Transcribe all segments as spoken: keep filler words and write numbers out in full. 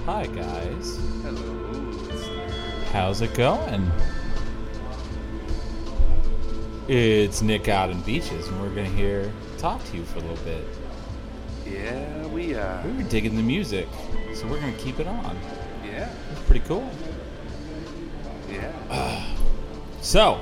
Hi, guys. Hello, listener. How's it going? It's Nick out in Beaches, and we're going to hear talk to you for a little bit. Yeah, we are. We were digging the music, so we're going to keep it on. Yeah. It's pretty cool. Yeah. Uh, so,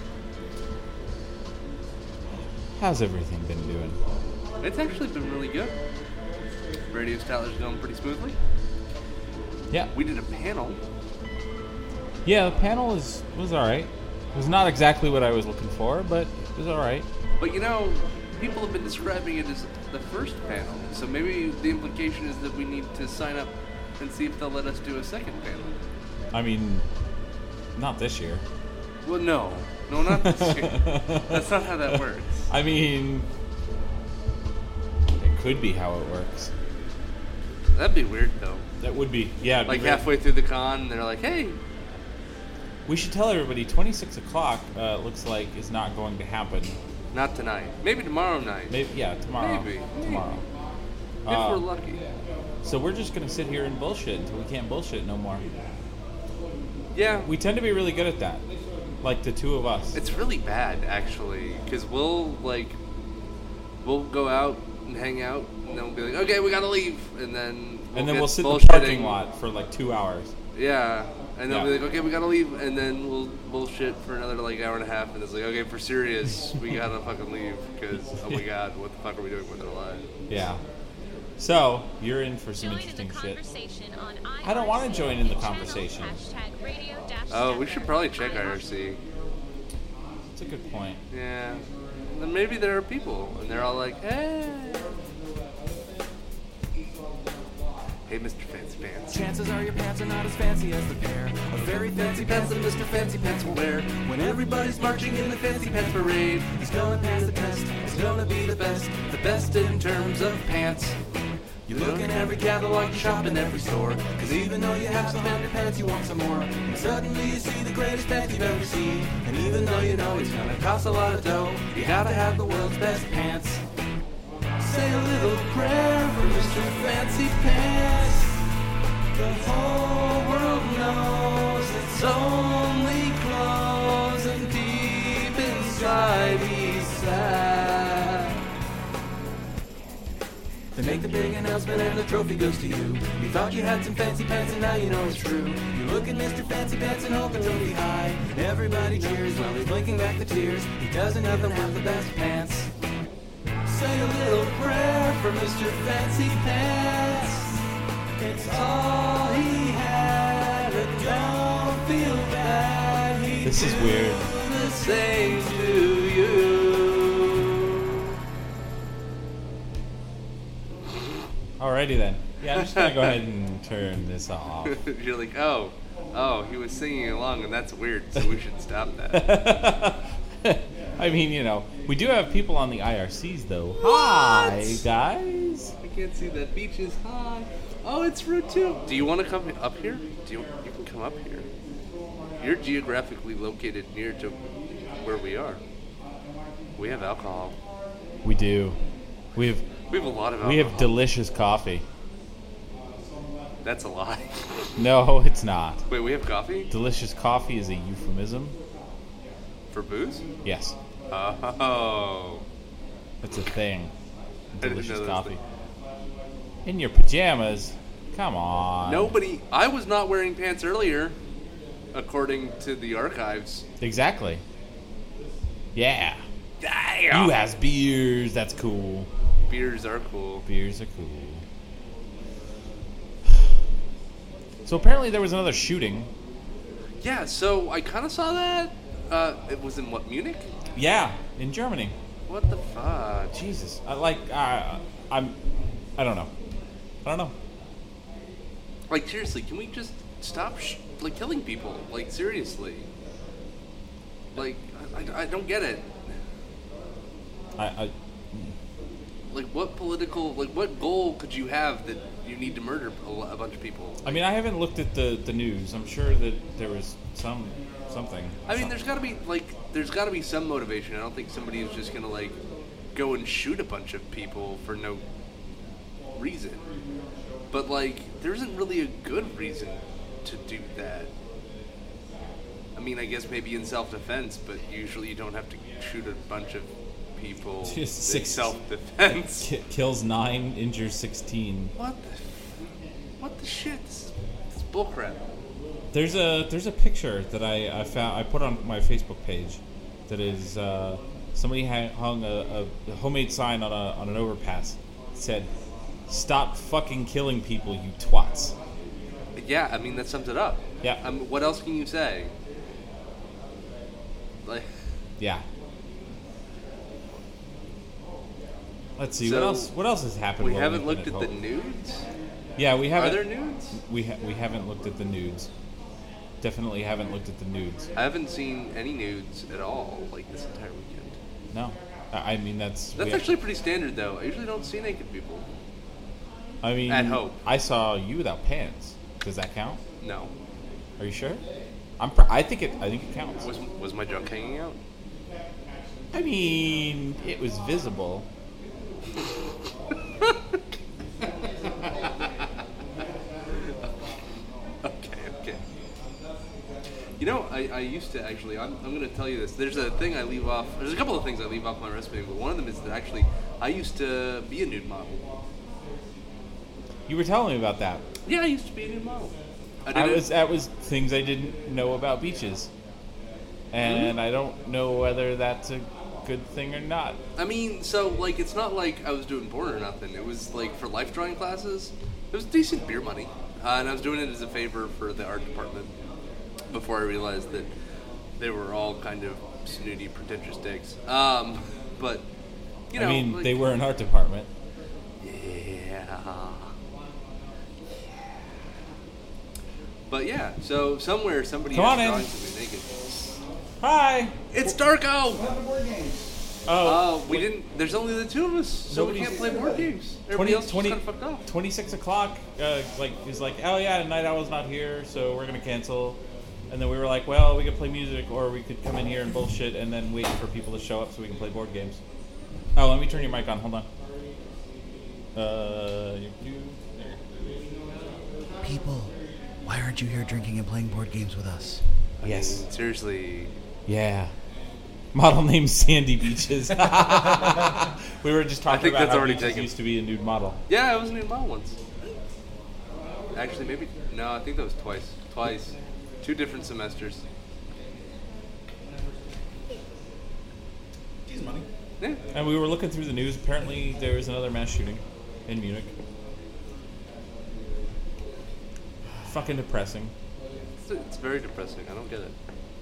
how's everything been doing? It's actually been really good. Radio style is going pretty smoothly. Yeah. We did a panel. Yeah, the panel is, was alright. It was not exactly what I was looking for, but it was alright. But you know, people have been describing it as the first panel. So maybe the implication is that we need to sign up and see if they'll let us do a second panel. I mean, not this year. Well, no. No, not this year. That's not how that works. I mean, it could be how it works. That'd be weird, though. That would be, yeah. it'd Like be very- halfway through the con, they're like, hey. We should tell everybody twenty-six o'clock uh, looks like is not going to happen. Not tonight. Maybe tomorrow night. Maybe, yeah, tomorrow. Maybe. Tomorrow. If Uh, we're lucky. So we're just going to sit here and bullshit until we can't bullshit no more. Yeah. We tend to be really good at that. Like the two of us. It's really bad, actually, because we'll, like, we'll go out and hang out, and then we'll be like, okay, we gotta leave, and then we'll and then get we'll sit in the parking bullshitting. lot for like two hours. Yeah, and then Yeah. we'll be like, okay, we gotta leave, and then we'll bullshit for another, like, hour and a half, and it's like, okay, for serious, we gotta fucking leave, because, oh my god, what the fuck are we doing with our lives? Yeah. So, you're in for some Join interesting in the shit. conversation on I don't wanna I R C join in the channel conversation. hashtag radio dash Oh, we Denver should probably check I I R R C. C. That's a good point. Yeah. Then maybe there are people, and they're all like, hey. Hey, Mister Fancy Pants. Chances are your pants are not as fancy as the pair of very fancy pants that Mister Fancy Pants will wear. When everybody's marching in the Fancy Pants parade, he's gonna pass the test, he's gonna be the best, the best in terms of pants. You look in every catalog, you shop in every store, cause even though you have some hundred pants, you want some more. And suddenly you see the greatest pants you've ever seen, and even though you know it's gonna cost a lot of dough, you gotta have the world's best pants. Say a little prayer for Mister Fancy Pants. The whole world knows it's only clothes, and deep inside he's sad. They make the big announcement and the trophy goes to you. You thought you had some fancy pants and now you know it's true. You look at Mister Fancy Pants and hold the trophy high. Everybody cheers while he's blinking back the tears. He doesn't even have the best pants. Say a little prayer for Mister Fancy Pants. It's all he had, but don't feel bad. He'd This is do weird. the same to you. Alrighty then. Yeah, I'm just gonna go ahead and turn this off. You're like, oh, oh, he was singing along, and that's weird, so we should stop that. I mean, you know, we do have people on the I R Cs though. Hi guys. I can't see that. Beaches high. Oh, it's Route two. Do you want to come up here? Do you? You can come up here. You're geographically located near to where we are. We have alcohol. We do. We have We have a lot of alcohol. we have delicious coffee. That's a lie. No, it's not. Wait, we have coffee Delicious coffee is a euphemism. for booze? Yes, Oh. that's a thing. I didn't Delicious know those coffee. things. In your pajamas. Come on. Nobody. I was not wearing pants earlier, according to the archives. Exactly. Yeah. Damn. You has beers. That's cool. Beers are cool. Beers are cool. So apparently there was another shooting. Yeah. So I kind of saw that. Uh, it was in what, Munich? Yeah, in Germany. What the fuck? Jesus. I like. Uh, I'm. I don't know. I don't know. Like, seriously, can we just stop, sh- like, killing people? Like, seriously. Like, I, I, I don't get it. I. I Like, what political, like, what goal could you have that you need to murder a, lo- a bunch of people? I mean, I haven't looked at the, the news. I'm sure that there was some something. I mean, there's got to be, like, there's got to be some motivation. I don't think somebody is just going to, like, go and shoot a bunch of people for no reason. But, like, there isn't really a good reason to do that. I mean, I guess maybe in self-defense, but usually you don't have to shoot a bunch of people Just in six- self-defense. Ki- kills nine, injures sixteen. What the, what the shit? This is, this is bullcrap. There's a there's a picture that I, I found I put on my Facebook page that is uh, somebody ha- hung a, a homemade sign on a on an overpass. It said, "Stop fucking killing people, you twats." Yeah, I mean, that sums it up. Yeah. I mean, what else can you say? Like, Yeah. Let's see So, what else. What else has happened? we while haven't we've looked been at the home? nudes? Yeah, we Are haven't. there nudes? We ha- we haven't looked at the nudes. Definitely haven't looked at the nudes. I haven't seen any nudes at all, like, this entire weekend. No, I I mean that's. That's we actually pretty standard, though. I usually don't see naked people. I mean, at home. I saw you without pants. Does that count? No. Are you sure? I'm. Pr- I think it. I think it counts. Was was my junk hanging out? I mean, it was visible. Okay, okay. You know, I, I used to actually, I'm, I'm going to tell you this. There's a thing I leave off, there's a couple of things I leave off my resume, but one of them is that actually I used to be a nude model. You were telling me about that. Yeah, I used to be a nude model. I did I it- was. That was things I didn't know about beaches, and I don't know whether that's a good thing or not. I mean, so, like, it's not like I was doing porn or nothing. It was, like, for life drawing classes. It was decent beer money. Uh, and I was doing it as a favor for the art department before I realized that they were all kind of snooty, pretentious dicks. Um, but, you know. I mean, like, they were an art department. Yeah. But, yeah, so somewhere somebody Come on has in. drawing something naked. Hi. It's Darko! Oh, Uh, we didn't. There's only the two of us, so we Nobody's- can't play board games. Everybody twenty, else is twenty, kind of fucked off. twenty-six o'clock, uh, like, he's like, oh yeah, Night Owl's not here, so we're going to cancel. And then we were like, well, we could play music, or we could come in here and bullshit, and then wait for people to show up so we can play board games. Oh, let me turn your mic on. Hold on. Uh, you, you, there. People, why aren't you here drinking and playing board games with us? Yes. Seriously. Yeah. Model name Sandy Beaches. We were just talking think about that's how already Beaches taken. used to be a nude model. Yeah, I was a nude model once. Actually, maybe. No, I think that was twice. Twice. Two different semesters. Jeez, money. Yeah. And we were looking through the news. Apparently, there was another mass shooting in Munich. Fucking depressing. It's, it's very depressing. I don't get it.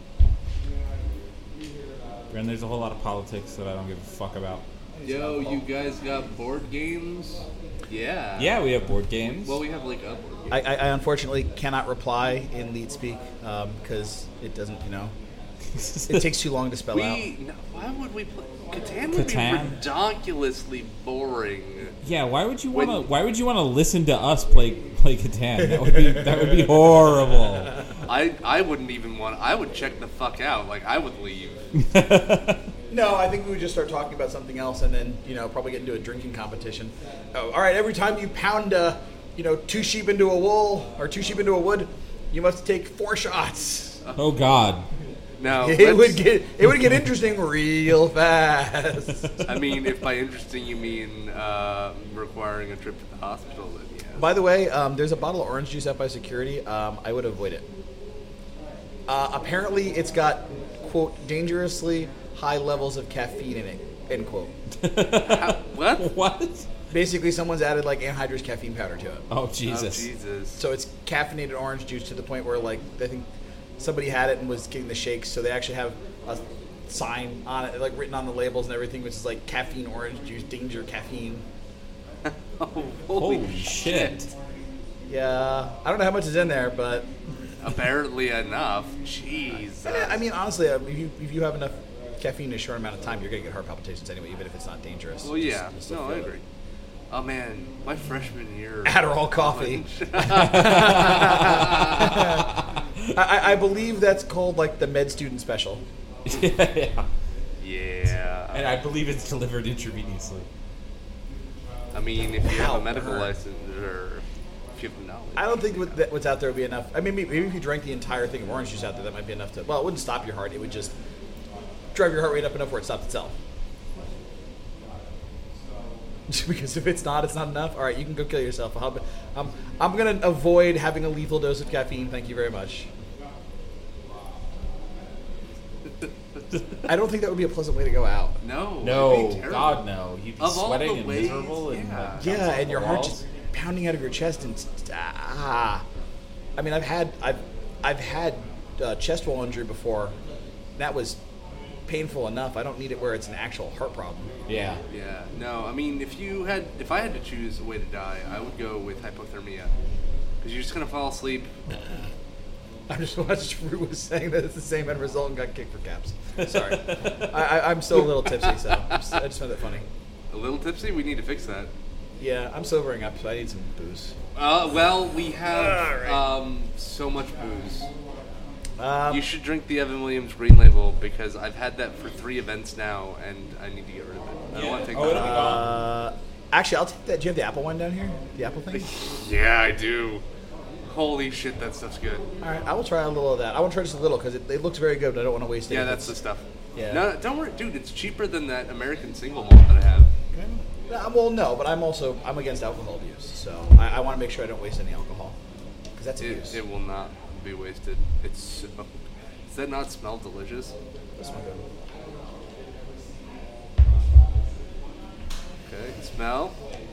And there's a whole lot of politics that I don't give a fuck about. Yo, you guys got board games? Yeah. Yeah, we have board games. Well, we have like a board game. I, I, I unfortunately cannot reply in lead speak because it doesn't, you know, it takes too long to spell out. we. No, why would we play? Catan would Catan? be ridiculously boring. Yeah, why would you want to? When- Why would you want to listen to us play play Catan? That would be that would be horrible. I I wouldn't even want. I would check the fuck out. Like I would leave. No, I think we would just start talking about something else and then, you know, probably get into a drinking competition. Oh, all right, every time you pound, uh, you know, two sheep into a wool or two sheep into a wood, you must take four shots. Oh God. Now It let's- would get it would get interesting real fast. I mean, if by interesting you mean uh, requiring a trip to the hospital, then yeah. By the way, um, there's a bottle of orange juice out by security. Um, I would avoid it. Uh, apparently, it's got, quote, dangerously high levels of caffeine in it, end quote. How, what? What? Basically, someone's added, like, anhydrous caffeine powder to it. Oh Oh, Jesus. Jesus. So it's caffeinated orange juice to the point where, like, I think somebody had it and was getting the shakes, so they actually have a sign on it, like, written on the labels and everything, which is, like, caffeine orange juice, danger caffeine. Oh, holy, Holy shit. Yeah, I don't know how much is in there, but... Apparently enough. Jeez. I mean, I mean, honestly, uh, if you, if you have enough caffeine in a short amount of time, you're going to get heart palpitations anyway, even if it's not dangerous. Well, yeah. Just- just no, feel I it. agree. Oh man, my freshman year. Adderall coffee. I, I believe that's called like the med student special. Yeah. Yeah. And I believe it's delivered intravenously. I mean, if you Ow, have a medical burn. license or if you have the knowledge. I don't think what, that what's out there would be enough. I mean, maybe, maybe if you drank the entire thing of orange juice out there, that might be enough to. Well, it wouldn't stop your heart. It would just drive your heart rate up enough where it stopped itself. Because if it's not, it's not enough. All right, you can go kill yourself. I'll, um, I'm going to avoid having a lethal dose of caffeine. Thank you very much. I don't think that would be a pleasant way to go out. No. No, it'd be terrible. God, no. You'd be Of all sweating the and ways, miserable. And, yeah. like, Yeah, bouncing off and your the heart walls. just pounding out of your chest and ah. I mean, I've had I've I've had uh, chest wall injury before. That was painful enough. I don't need it where it's an actual heart problem. Yeah. Yeah. No, I mean, if you had, if I had to choose a way to die, I would go with hypothermia. Because you're just going to fall asleep. I'm just watched Rue was saying that it's the same end result and got kicked for caps. Sorry. I, I, I'm still a little tipsy, so I'm just, I just found that funny. A little tipsy? We need to fix that. Yeah, I'm sobering up, so I need some booze. Uh, well, we have All right. um, so much booze. Um, You should drink the Evan Williams Green Label because I've had that for three events now, and I need to get rid of it. I don't Yeah. want to take Oh, that it'll be off. gone. uh, actually, I'll take that. Do you have the apple one down here? The apple thing? Yeah, I do. Holy shit, that stuff's good. All right, I will try a little of that. I want to try just a little because it, it looks very good, but I don't want to waste it. Yeah, if that's the it's- stuff. Yeah. No, don't worry, dude. It's cheaper than that American single malt that I have. Uh, well, no, but I'm also I'm against alcohol abuse, so I, I want to make sure I don't waste any alcohol because that's abuse. It, it will not be wasted. It's so. Does that not smell delicious? This one good. Okay, smell.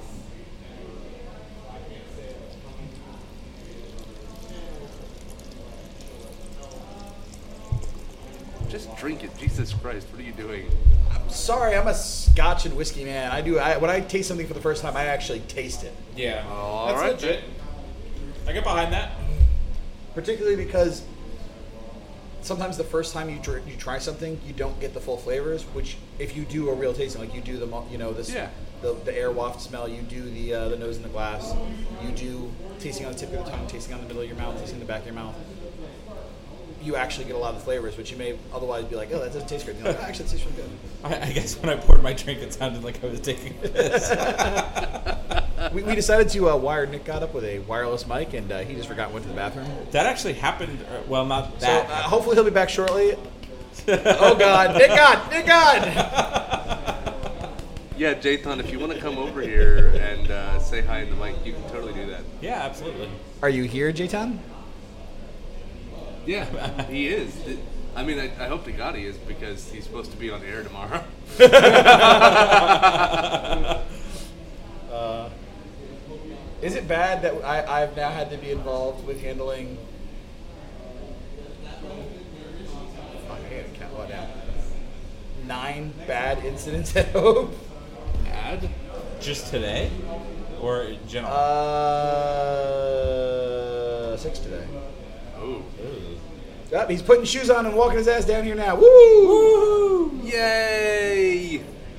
Just drink it, Jesus Christ! What are you doing? Sorry, I'm a Scotch and whiskey man. I do. I, when I taste something for the first time, I actually taste it. Yeah. All That's right, legit. I get behind that. Particularly because sometimes the first time you dr- you try something, you don't get the full flavors. Which, if you do a real tasting, like you do the mo- you know this Yeah. the, the air waft smell, you do the uh, the nose in the glass, you do tasting on the tip of the tongue, tasting on the middle of your mouth, tasting the back of your mouth. You actually get a lot of the flavors, which you may otherwise be like, oh, that doesn't taste great. You're like, oh, actually, it tastes really good. I, I guess when I poured my drink, it sounded like I was taking this. we, we decided to uh, wire Nick got up with a wireless mic, and uh, he just forgot and went to the bathroom. That actually happened. uh, Well, not So that. uh, hopefully he'll be back shortly. Oh God, Nick God, Nick God. Yeah, Jathan, if you want to come over here and uh, say hi in the mic, you can totally do that. Yeah, absolutely. Are you here, Jayton? Yeah, he is. I mean, I, I hope to God he is because he's supposed to be on air tomorrow. uh, is it bad that I, I've now had to be involved with handling? Fuck, I gotta count what now? Nine bad incidents at Hope. Bad? Just today, or in general? Uh, six today. Oh. Yep, he's putting shoes on and walking his ass down here now. Woo! Woo! Yay!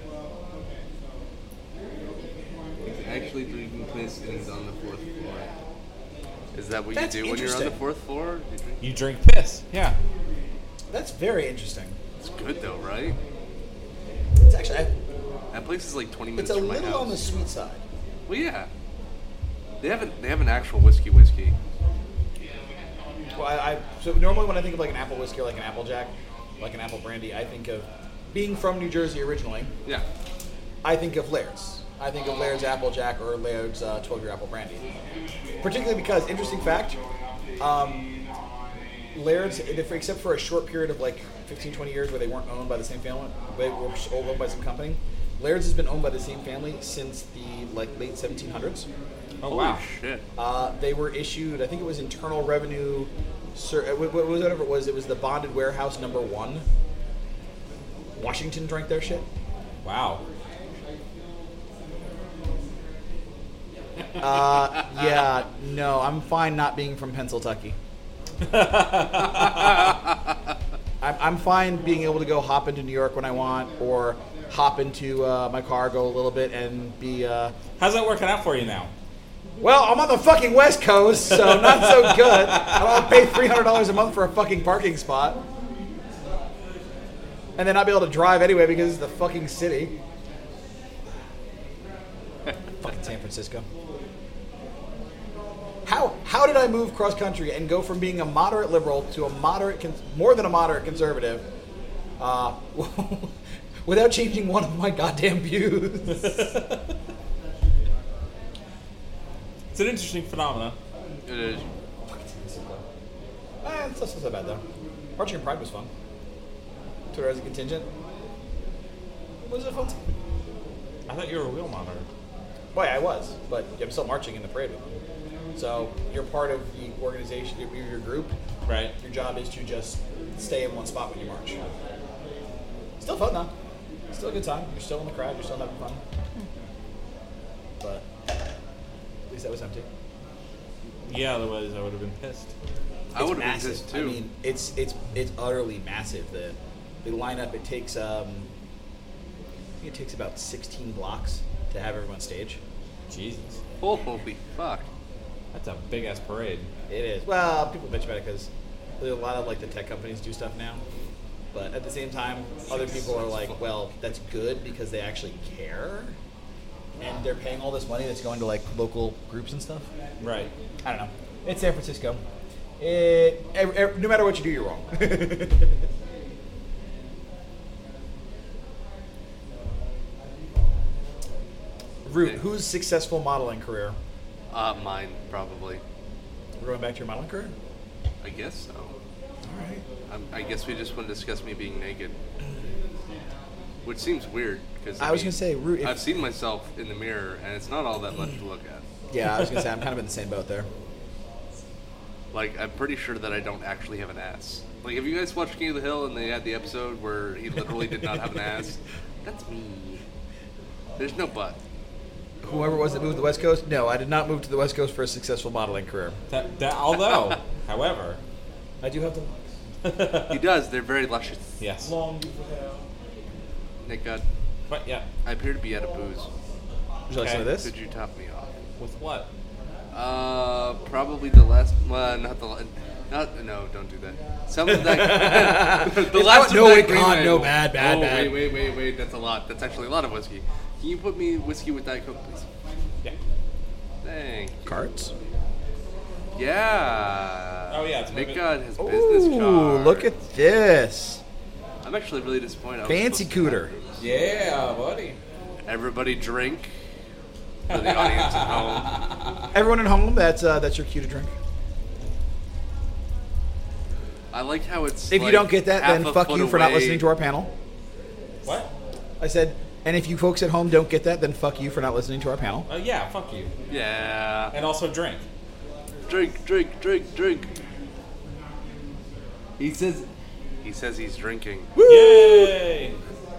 He's actually drinking piss and he's on the fourth floor. Is that what That's you do when you're on the interesting. fourth floor? You drink? You drink piss. Yeah. That's very interesting. It's good though, right? It's actually, I, That place is like twenty minutes it's a from my little house. on the sweet side. Well, yeah. They have an, they have an actual whiskey whiskey. Well, I, I so normally when I think of like an apple whiskey or like an apple jack, like an apple brandy, I think of being from New Jersey originally. Yeah. I think of Laird's. I think of Laird's Apple Jack or Laird's uh, twelve-year Apple Brandy. Particularly because, interesting fact, um, Laird's, if, except for a short period of like fifteen, twenty years where they weren't owned by the same family, they were owned by some company, Laird's has been owned by the same family since the like late seventeen hundreds. Oh Holy wow. shit. Uh, they were issued, I think it was Internal Revenue, Sir, uh, wh- wh- whatever it was, it was the bonded warehouse number one. Washington drank their shit. Wow. Uh, yeah, no, I'm fine not being from Pennsylvania. I'm, I'm fine being able to go hop into New York when I want, or hop into uh, my car, go a little bit, and be. Uh, How's that working out for you now? well, I'm on the fucking West Coast, so not so good. I don't pay three hundred dollars a month for a fucking parking spot, and then not be able to drive anyway because it's the fucking city. Fucking San Francisco. How how did I move cross country and go from being a moderate liberal to a moderate, con- more than a moderate conservative, uh, without changing one of my goddamn views? It's an interesting phenomenon. It is. Eh, it's not so bad though. Marching in Pride was fun. Twitter as a contingent. Was it fun? I thought you were a wheel monitor. Well, yeah, I was, but I'm still marching in the parade with them. So you're part of the organization, you're your group. Right. Your job is to just stay in one spot when you march. Still fun though. Still a good time. You're still in the crowd. You're still having fun. But at least that was empty. Yeah, otherwise I would have been pissed. I would have been massive. pissed too. I mean, it's it's it's utterly massive. The the lineup. It takes um, I think it takes about sixteen blocks to have everyone stage. Jesus. Holy fuck. That's a big ass parade. It is. Well, people bitch about it because a lot of like the tech companies do stuff now. But at the same time, other people are like, well, that's good because they actually care. And they're paying all this money that's going to like local groups and stuff. Right. I don't know. It's San Francisco. It, every, every, no matter what you do, you're wrong. Root, whose successful modeling career? Uh, mine, probably. We're going back to your modeling career? I guess so. All right. Um, I guess we just want to discuss me being naked. Which seems weird, because I, I was going to say, Root, if, I've seen myself in the mirror, and it's not all that much to look at. yeah, I was going to say, I'm kind of in the same boat there. Like, I'm pretty sure that I don't actually have an ass. Like, have you guys watched King of the Hill, and they had the episode where he literally did not have an ass? That's me. There's no butt. Whoever it was that moved to the West Coast? No, I did not move to the West Coast for a successful modeling career. That, that, although, however, I do have the He does. They're very luscious. yes. long, beautiful hair. Nick, God, But yeah, I appear to be out of booze. Would you like some of this? Could you top me off? with what? Uh, probably the last. Well, not the. la- Not no, don't do that. Some of that. the It's last. not- no, of that it green can't, no, label. bad, bad, oh, bad. wait, wait, wait, wait. That's a lot. That's actually a lot of whiskey. Can you put me whiskey with Diet Coke, please? Yeah. Dang. Cards? Yeah. Oh, yeah, it's Nick moving. God has business Ooh, cards. look at this. I'm actually really disappointed. I was Fancy supposed to cooter. have- Yeah, buddy. Everybody drink. For the audience at home. Everyone at home, that's uh, that's your cue to drink. I like how it's. If like you don't get that, half then a fuck foot you for not away. listening to our panel. What? I said, and if you folks at home don't get that, then fuck you for not listening to our panel. Oh, yeah, fuck you. Yeah. And also drink. Drink, drink, drink, drink. He says. He says he's drinking. Yay!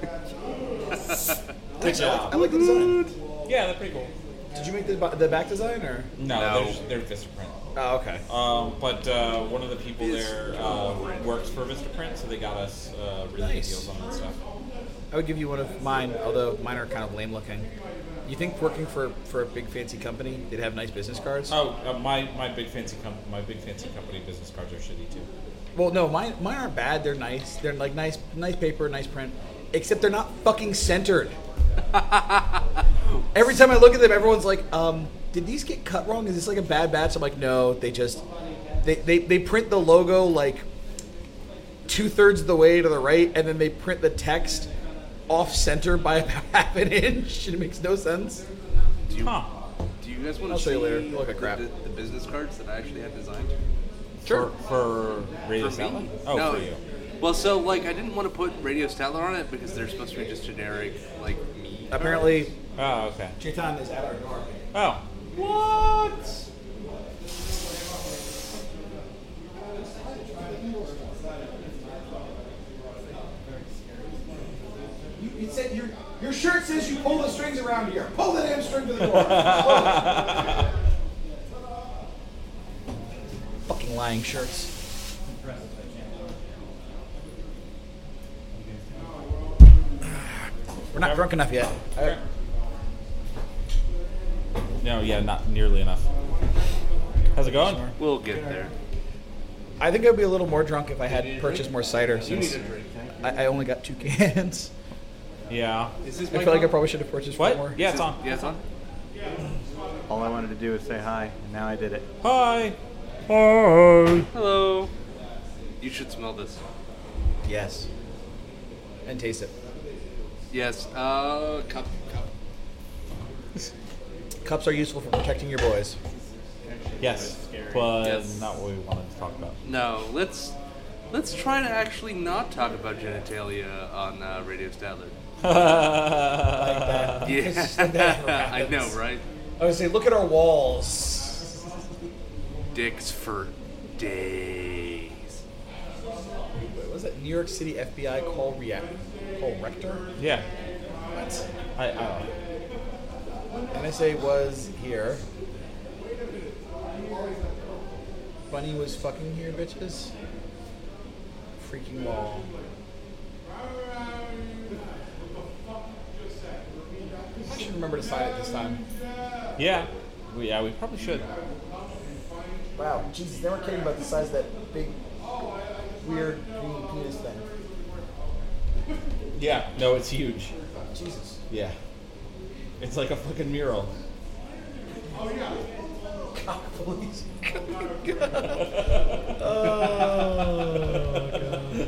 Good job. I like the design. Yeah, they're pretty cool. Did you make the, the back design or? No, No. they're, they're Vistaprint. Oh, okay. Um, but uh, one of the people Vis- there uh, works for Vistaprint, so they got us uh, really Nice. good deals on that stuff. I would give you one of mine, although mine are kind of lame looking. You think working for, for a big fancy company, they'd have nice business cards? Oh, uh, my my big fancy com- my big fancy company business cards are shitty too. Well, no, mine mine aren't bad. They're nice. They're like nice nice paper, nice print. Except they're not fucking centered. Every time I look at them, everyone's like, um, did these get cut wrong? Is this like a bad batch? I'm like, no, they just they, they, they print the logo like two thirds of the way to the right, and then they print the text off center by about half an inch. It makes no sense. Do you, Huh. do you guys want I'll to show see you later. You look like crap. The, the business cards that I actually had designed? Sure. For, for Radio For me? Statler? Oh, No. for you. Well, so, like, I didn't want to put Radio Statler on it because they're supposed to be just generic, like, me. Apparently, Oh, okay. Chetan is at our door. Oh. What? You, you said your your shirt says you pull the strings around here. Pull the damn string to the door. Fucking lying shirts. We're not drunk enough yet. I, No, yeah, not nearly enough. How's it going? We'll get there. I think I'd be a little more drunk if I had purchased more cider. You need Since a drink. I, I only got two cans. Yeah. Is this I feel like I probably should have purchased What? more. Yeah, it's on. Yeah, it's on. All I wanted to do was say hi, and now I did it. Hi. Hi. Hello. You should smell this. Yes. And taste it. Yes. Uh, cup. Cup. Cups are useful for protecting your boys. Yes, but Yes. not what we wanted to talk about. No, let's let's try to actually not talk about genitalia on uh, Radio Statler. Like that. Yeah, Just like that I know, happens. right? I would say, look at our walls. Dicks for days. Wait, was it New York City F B I call react call Rector? Yeah. What? I, I don't know. N S A was here. Bunny was fucking here, bitches. Freaking wall. I should remember to sign it this time. Yeah. We, yeah, we probably should. Wow, Jesus, they weren't kidding about the size of that big, weird green penis thing. Yeah. No, it's huge. Jesus. Yeah. It's like a fucking mural. God, please. Oh,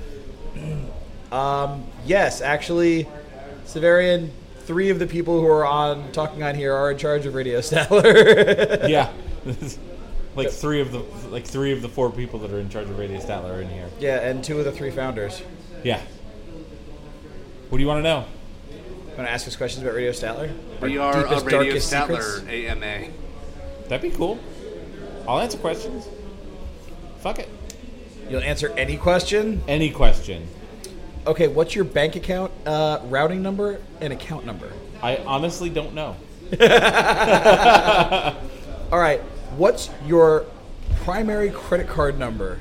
God. Um, yes, actually, Severian, three of the people who are on talking on here are in charge of Radio Statler. Yeah. Like three of the like three of the four people that are in charge of Radio Statler are in here. Yeah, and two of the three founders. Yeah. What do you want to know? Want to ask us questions about Radio Statler? We Our are a deepest, Radio darkest Statler secrets? A M A. That'd be cool. I'll answer questions. Fuck it. You'll answer any question? Any question. Okay, what's your bank account uh, routing number and account number? I honestly don't know. All right, what's your primary credit card number?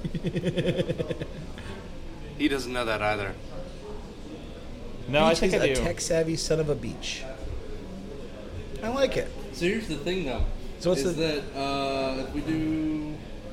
He doesn't know that either. No, I Beach think is I a do. tech-savvy son of a beach. I like it. So here's the thing, though. So what's is the- that uh, if we do?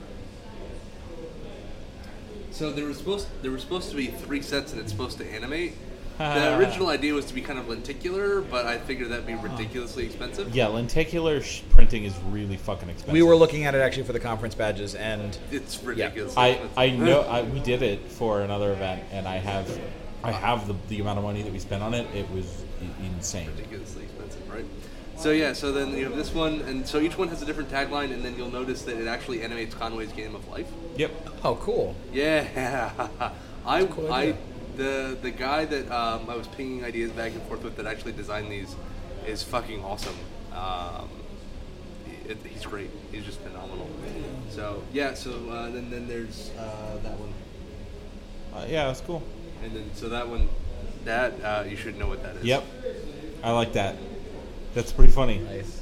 So there was supposed there were supposed to be three sets, and it's supposed to animate. The original idea was to be kind of lenticular, but I figured that'd be ridiculously expensive. Yeah, lenticular sh- printing is really fucking expensive. We were looking at it actually for the conference badges, and It's ridiculous. I, I know I, we did it for another event, and I have I have the, the amount of money that we spent on it. It was i- insane. ridiculously expensive, right? So yeah, so then you have this one, and so each one has a different tagline, and then you'll notice that it actually animates Conway's Game of Life. Yep. oh, cool. Yeah, I, a cool I, idea. the the guy that um, I was pinging ideas back and forth with that actually designed these is fucking awesome. Um, it, he's great. He's just phenomenal. So yeah, so uh, then then there's uh, that one, Uh, yeah, that's cool. and then so that one, that uh, you should know what that is. Yep. I like that. That's pretty funny. Nice.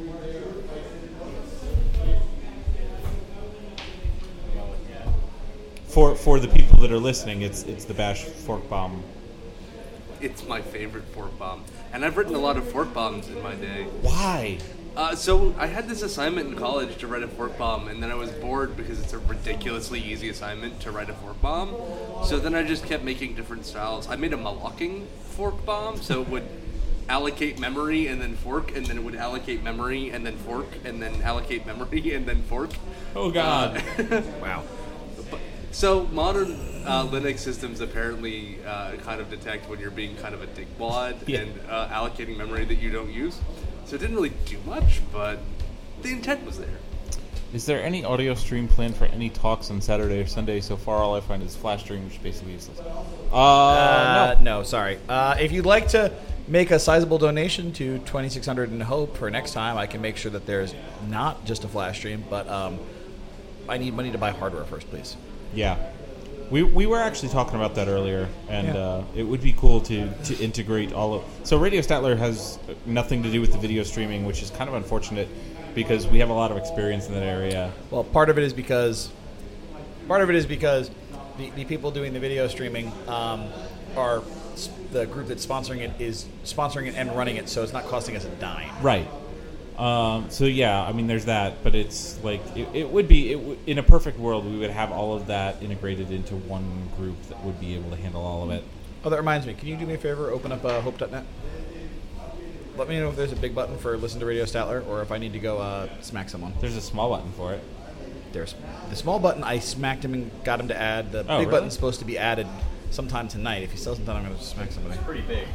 For for the people that are listening, it's it's the Bash Fork Bomb. It's my favorite fork bomb, and I've written a lot of fork bombs in my day. Why? Uh, so I had this assignment in college to write a fork bomb, and then I was bored because it's a ridiculously easy assignment to write a fork bomb. So then I just kept making different styles. I made a Malocking fork bomb, so it would allocate memory and then fork, and then it would allocate memory and then fork, and then allocate memory and then fork. Oh God. Wow. So modern uh, Linux systems apparently uh, kind of detect when you're being kind of a dickwad Yeah. and uh, allocating memory that you don't use. So it didn't really do much, but the intent was there. Is there any audio stream planned for any talks on Saturday or Sunday? So far, all I find is flash stream, which is basically useless. Uh, Uh, no. no, sorry. Uh, if you'd like to make a sizable donation to twenty-six hundred in Hope for next time, I can make sure that there's not just a flash stream, but um, I need money to buy hardware first, please. Yeah. We, we were actually talking about that earlier, and Yeah. uh, it would be cool to, to integrate all of... So Radio Statler has nothing to do with the video streaming, which is kind of unfortunate because we have a lot of experience in that area. Well, part of it is because part of it is because the, the people doing the video streaming um, are s- the group that's sponsoring it is sponsoring it and running it, so it's not costing us a dime. Right. Um, so yeah, I mean, there's that, but it's like it, it would be it w- in a perfect world, we would have all of that integrated into one group that would be able to handle all of it. Oh, that reminds me. Can you do me a favor? Open up uh, hope dot net. let me know if there's a big button for listen to Radio Statler, or if I need to go uh, smack someone. There's a small button for it. There's the small button. I smacked him and got him to add. The Oh, big really? button's supposed to be added sometime tonight. If he still doesn't, I'm going to smack somebody. It's pretty big.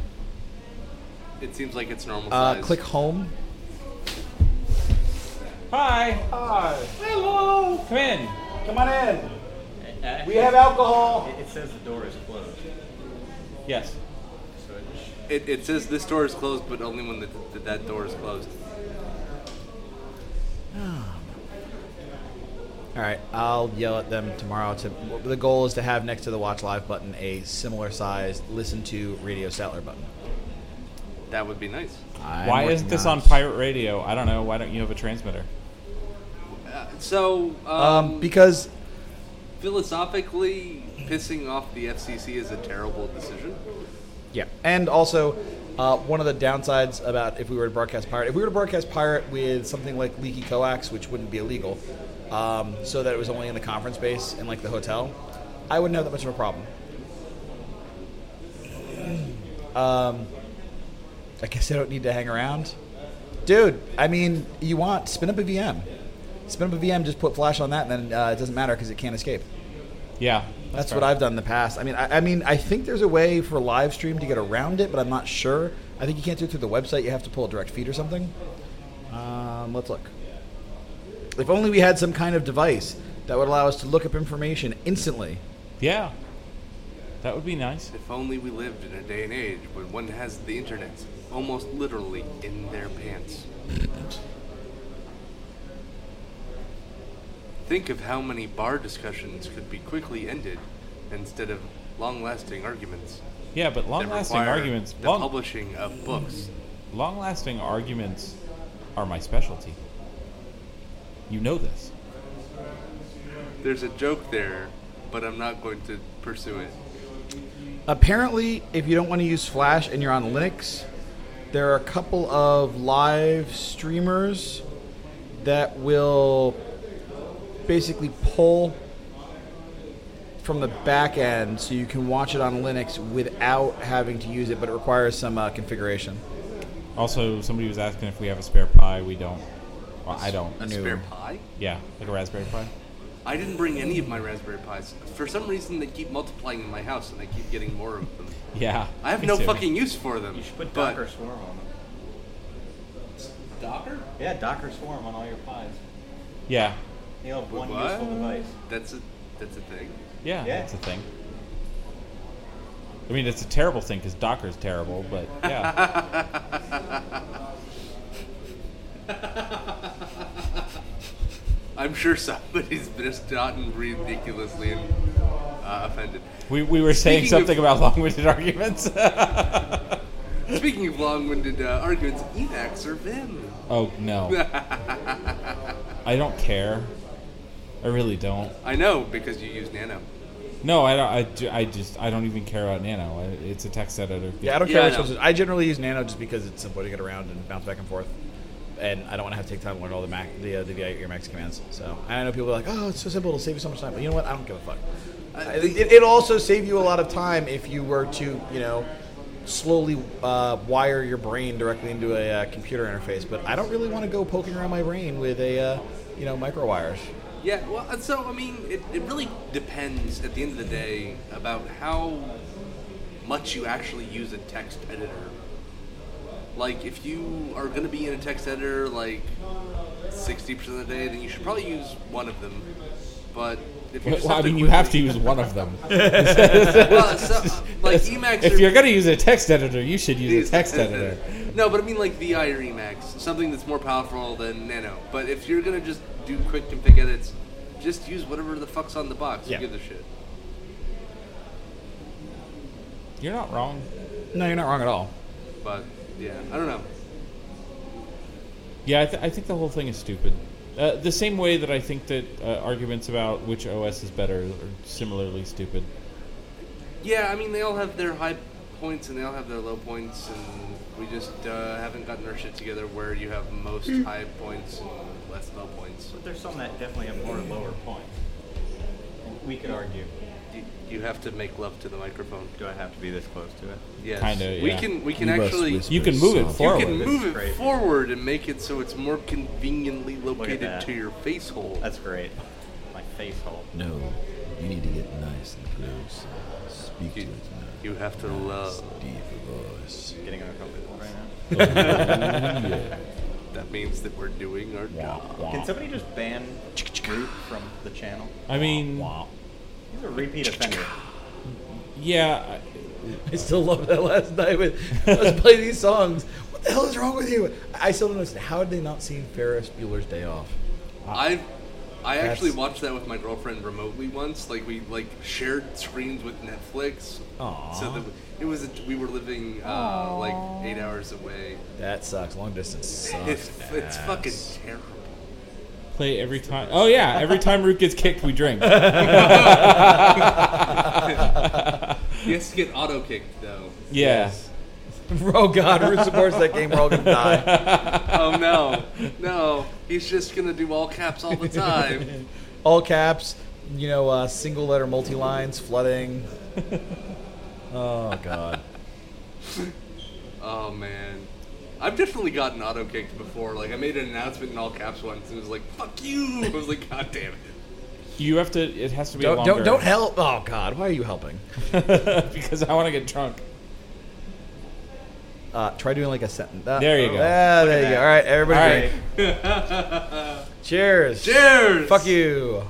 It seems like it's normal Uh, size. click home. Hi. Hi. Hello. Come in. Come on in. We have alcohol. It, it says the door is closed. Yes. So it, It, it says this door is closed, but only when the, the, that door is closed. All right, I'll yell at them tomorrow. To the goal is to have next to the Watch Live button a similar sized Listen to Radio Statler button. That would be nice. I'm Why working isn't this on on it. pirate radio? I don't know. Why don't you have a transmitter? Uh, so, um, Um, because philosophically, pissing off the F C C is a terrible decision. yeah, and also uh, one of the downsides about if we were to broadcast pirate, if we were to broadcast pirate with something like leaky coax, which wouldn't be illegal, um, so that it was only in the conference space and like the hotel, I wouldn't have that much of a problem. Um, I guess I don't need to hang around, dude. I mean, you want spin up a V M, spin up a V M, just put flash on that, and then uh, it doesn't matter because it can't escape. Yeah. That's fair. what I've done in the past. I mean, I, I mean, I think there's a way for live stream to get around it, but I'm not sure. I think you can't do it through the website. You have to pull a direct feed or something. Um, let's look. If only we had some kind of device that would allow us to look up information instantly. Yeah. That would be nice. If only we lived in a day and age when one has the internet almost literally in their pants. Think of how many bar discussions could be quickly ended instead of long-lasting arguments. Yeah, but that long-lasting require arguments. The Long, publishing of books. long-lasting arguments are my specialty. You know this. There's a joke there, but I'm not going to pursue it. Apparently, if you don't want to use Flash and you're on Linux, there are a couple of live streamers that will basically pull from the back end so you can watch it on Linux without having to use it, but it requires some uh, configuration. Also, somebody was asking if we have a spare Pi. We don't. Well, I don't. A No. spare Pi? Yeah, like a Raspberry Pi. I didn't bring any of my Raspberry Pis. For some reason, they keep multiplying in my house, and I keep getting more of them. Yeah. I have me no too. fucking use for them. you should put but- Docker Swarm on them. Docker? Yeah, Docker Swarm on all your pies. Yeah. You'll have one What? useful device. That's a that's a thing. Yeah, Yeah. that's a thing. I mean, it's a terrible thing because Docker's terrible, but yeah. I'm sure somebody's just gotten ridiculously uh, offended. We, we were saying Speaking something of- about long-winded arguments. Speaking of long-winded uh, arguments, Emacs or Vim? Oh, no. I don't care. I really don't. I know, because you use Nano. No, I don't. I, ju- I just I don't even care about Nano. I, it's a text editor. Yeah, I don't Yeah, care I which know. ones. I generally use Nano just because it's simple to get around and bounce back and forth, and I don't want to have to take time to learn all the Mac, the uh, the V I your Max commands. So I know people are like, oh, it's so simple, it'll save you so much time. But you know what? I don't give a fuck. Uh, it, it, it'll also save you a lot of time if you were to, you know, slowly uh, wire your brain directly into a uh, computer interface. But I don't really want to go poking around my brain with a, uh, you know, micro wires. Yeah, well, and so, I mean, it, it really depends at the end of the day about how much you actually use a text editor. Like, if you are going to be in a text editor, like, sixty percent of the day, then you should probably use one of them. But if you Well, just I have mean, to you have to quickly- use one of them. well, so, like, Emacs If are- you're going to use a text editor, you should use a text editor. No, but I mean like V I or Emacs, something that's more powerful than Nano. But if you're gonna just do quick config edits, just use whatever the fuck's on the box. Yeah. Who gives a shit? You're not wrong. No, you're not wrong at all. But yeah, I don't know. Yeah, I, th- I think the whole thing is stupid. Uh, the same way that I think that uh, arguments about which O S is better are similarly stupid. Yeah, I mean they all have their high points and they all have their low points, and we just uh, haven't gotten our shit together where you have most high points and less low points. But there's some that definitely have more lower points. We could argue. You, you have to make love to the microphone. Do I have to be this close to it? Yes. Kinda, We yeah. can we can You must actually whisper You can move it softly. you forward. can This move is it great. forward and make it so it's more conveniently at located that. to your face hole. That's great. My face hole. No, you need to get nice and close. Speak to You, it now. you have to love. Deep voice. Getting uncomfortable right now. That means that we're doing our job. Can somebody just ban Root from the channel? I mean, He's a repeat offender. yeah. I still love that last night when I was playing these songs. What the hell is wrong with you? I still don't understand. How did they not see Ferris Bueller's Day Off? I I That's- actually watched that with my girlfriend remotely once. Like we like shared screens with Netflix. Aw. So that it was a, we were living uh, like eight hours away. That sucks. Long distance sucks. It's, it's ass. fucking terrible. Play every time. Oh yeah, every time Root gets kicked, we drink. He has to get auto kicked though. Yeah. Oh God, Root supports that game. We're all gonna die. Oh no, no, he's just gonna do all caps all the time. All caps. You know, uh, single letter multi lines, flooding. Oh God. Oh man, I've definitely gotten auto kicked before. Like I made an announcement in all caps once, and it was like "fuck you." I was like, "God damn it." You have to. It has to be Don't longer. don't don't help. Oh God, why are you helping? Because I want to get drunk. Uh, try doing like a sentence. Uh, There you go. Ah, there you go. All right, All everybody. right. Drink. Cheers. Cheers. Fuck you.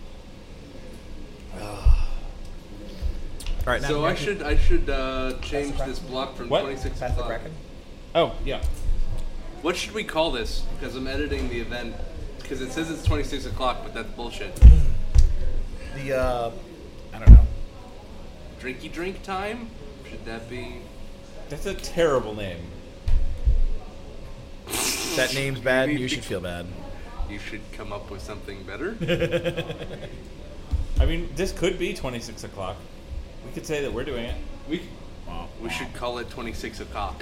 All right, now So I should I should uh, change this block from What? twenty-six pass the o'clock. Kraken. Oh yeah. What should we call this? Because I'm editing the event. Because it says it's twenty-six o'clock, but that's bullshit. The uh, I don't know. Drinky drink time? Should that be? That's a terrible name. That name's bad. need You to- should feel bad. You should come up with something better. I mean, this could be twenty-six o'clock. We could say that we're doing it. We we should call it twenty-six o'clock.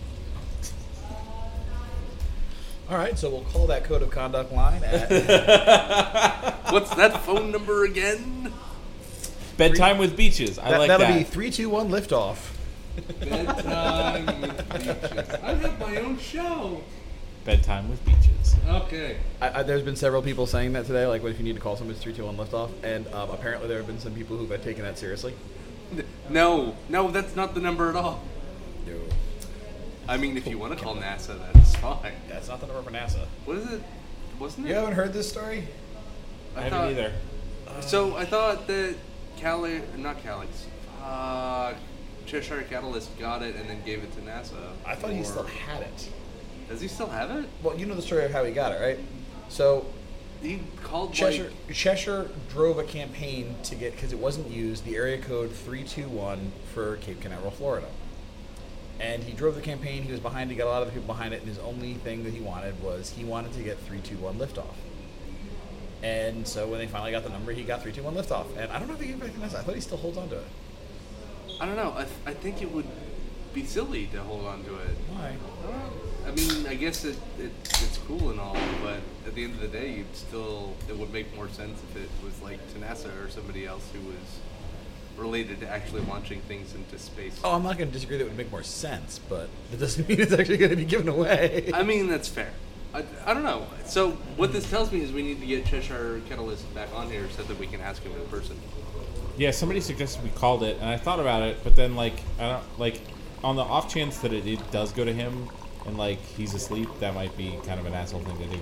All right, so we'll call that code of conduct line at What's that phone number again? Bedtime with beaches. I that, like that'll that. be three, two, one, liftoff. Bedtime with beaches. I have my own show. Bedtime with beaches. Okay. I, I, there's been several people saying that today. Like, what if you need to call somebody? It's three, two, one, liftoff. And um, apparently, there have been some people who've taken that seriously. No, no, that's not the number at all. No, I mean, if you want to call NASA, that's fine. that's not the number for NASA. What is it? Wasn't it? You haven't heard this story? I, I haven't thought- either. So I thought that Cali, not Calix, uh, Cheshire Catalyst got it and then gave it to NASA. I thought he Or- still had it. Does he still have it? Well, you know the story of how he got it, right? So He called Cheshire, like Cheshire drove a campaign to get, because it wasn't used, the area code three two one for Cape Canaveral, Florida. And he drove the campaign, he was behind, he got a lot of the people behind it, and his only thing that he wanted was he wanted to get three two one liftoff. And so when they finally got the number, he got three two one liftoff. And I don't know if he gave it back to NASA. I thought he still holds on to it. I don't know. I, th- I think it would be silly to hold on to it. Why? I mean, I guess it, it it's cool and all, but at the end of the day, you'd still it would make more sense if it was like to NASA or somebody else who was related to actually launching things into space. Oh, I'm not going to disagree that it would make more sense, but it doesn't mean it's actually going to be given away. I mean, that's fair. I, I don't know. So what this tells me is we need to get Cheshire Catalyst back on here so that we can ask him in person. Yeah, somebody suggested we called it, and I thought about it, but then like I don't like on the off chance that it, it does go to him and like he's asleep, that might be kind of an asshole thing to do.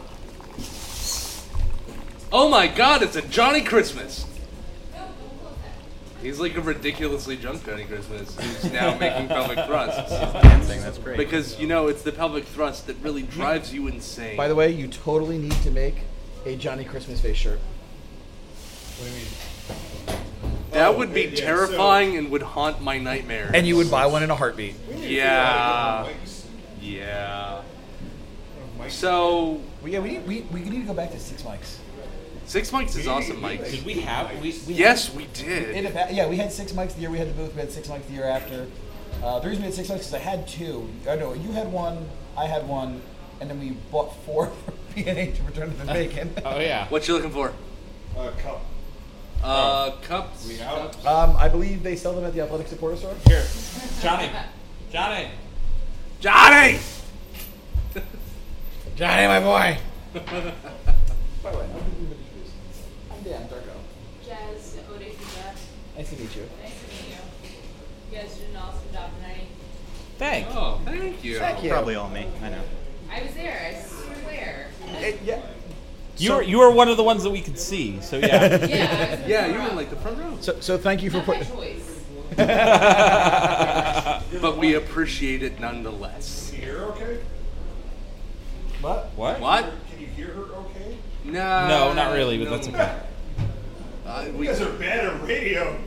Oh my God! It's a Johnny Christmas. He's like a ridiculously drunk Johnny Christmas who's now making pelvic thrusts. Dancing, that's great. Because, you know, it's the pelvic thrust that really drives you insane. By the way, you totally need to make a Johnny Christmas face shirt. What do you mean? that would be terrifying and would haunt my nightmares. And you would buy one in a heartbeat. Yeah. Yeah. So, Well, yeah, we need, we, we need to go back to six mics. Six Mics is awesome, Mike. Did we have we, we Yes, we In did. the fa- yeah, we had six mics the year we had the booth. We had six mics the year after. Uh, the reason we had six mics is I had two. I know you had one, I had one, and then we bought four for P N H to return to the bacon. Oh yeah. What you looking for? Uh, cup. Uh, cups. We out? cups. Um, I believe they sell them at the Athletic Supporter Store. Here, Johnny. Johnny. Johnny! Johnny, my boy. By the way, how do you introduce? I'm Dan Darko. Jazz, Ode Pizza. Nice to meet you. Nice to meet you. You guys did an awesome job tonight. Thank you. Oh, thank you. Thank you. Probably all me. I know. I was there, I swear. It, yeah. You were you were one of the ones that we could see, so yeah. Yeah, I was in Yeah, the you were front. in like the front row. So, so thank you for Not by putting. choice. But we appreciate it nonetheless. Can you hear her okay? What? What? What? Can you hear her okay? No. No, not really, but no. that's okay. Uh, You we, guys are bad at radio.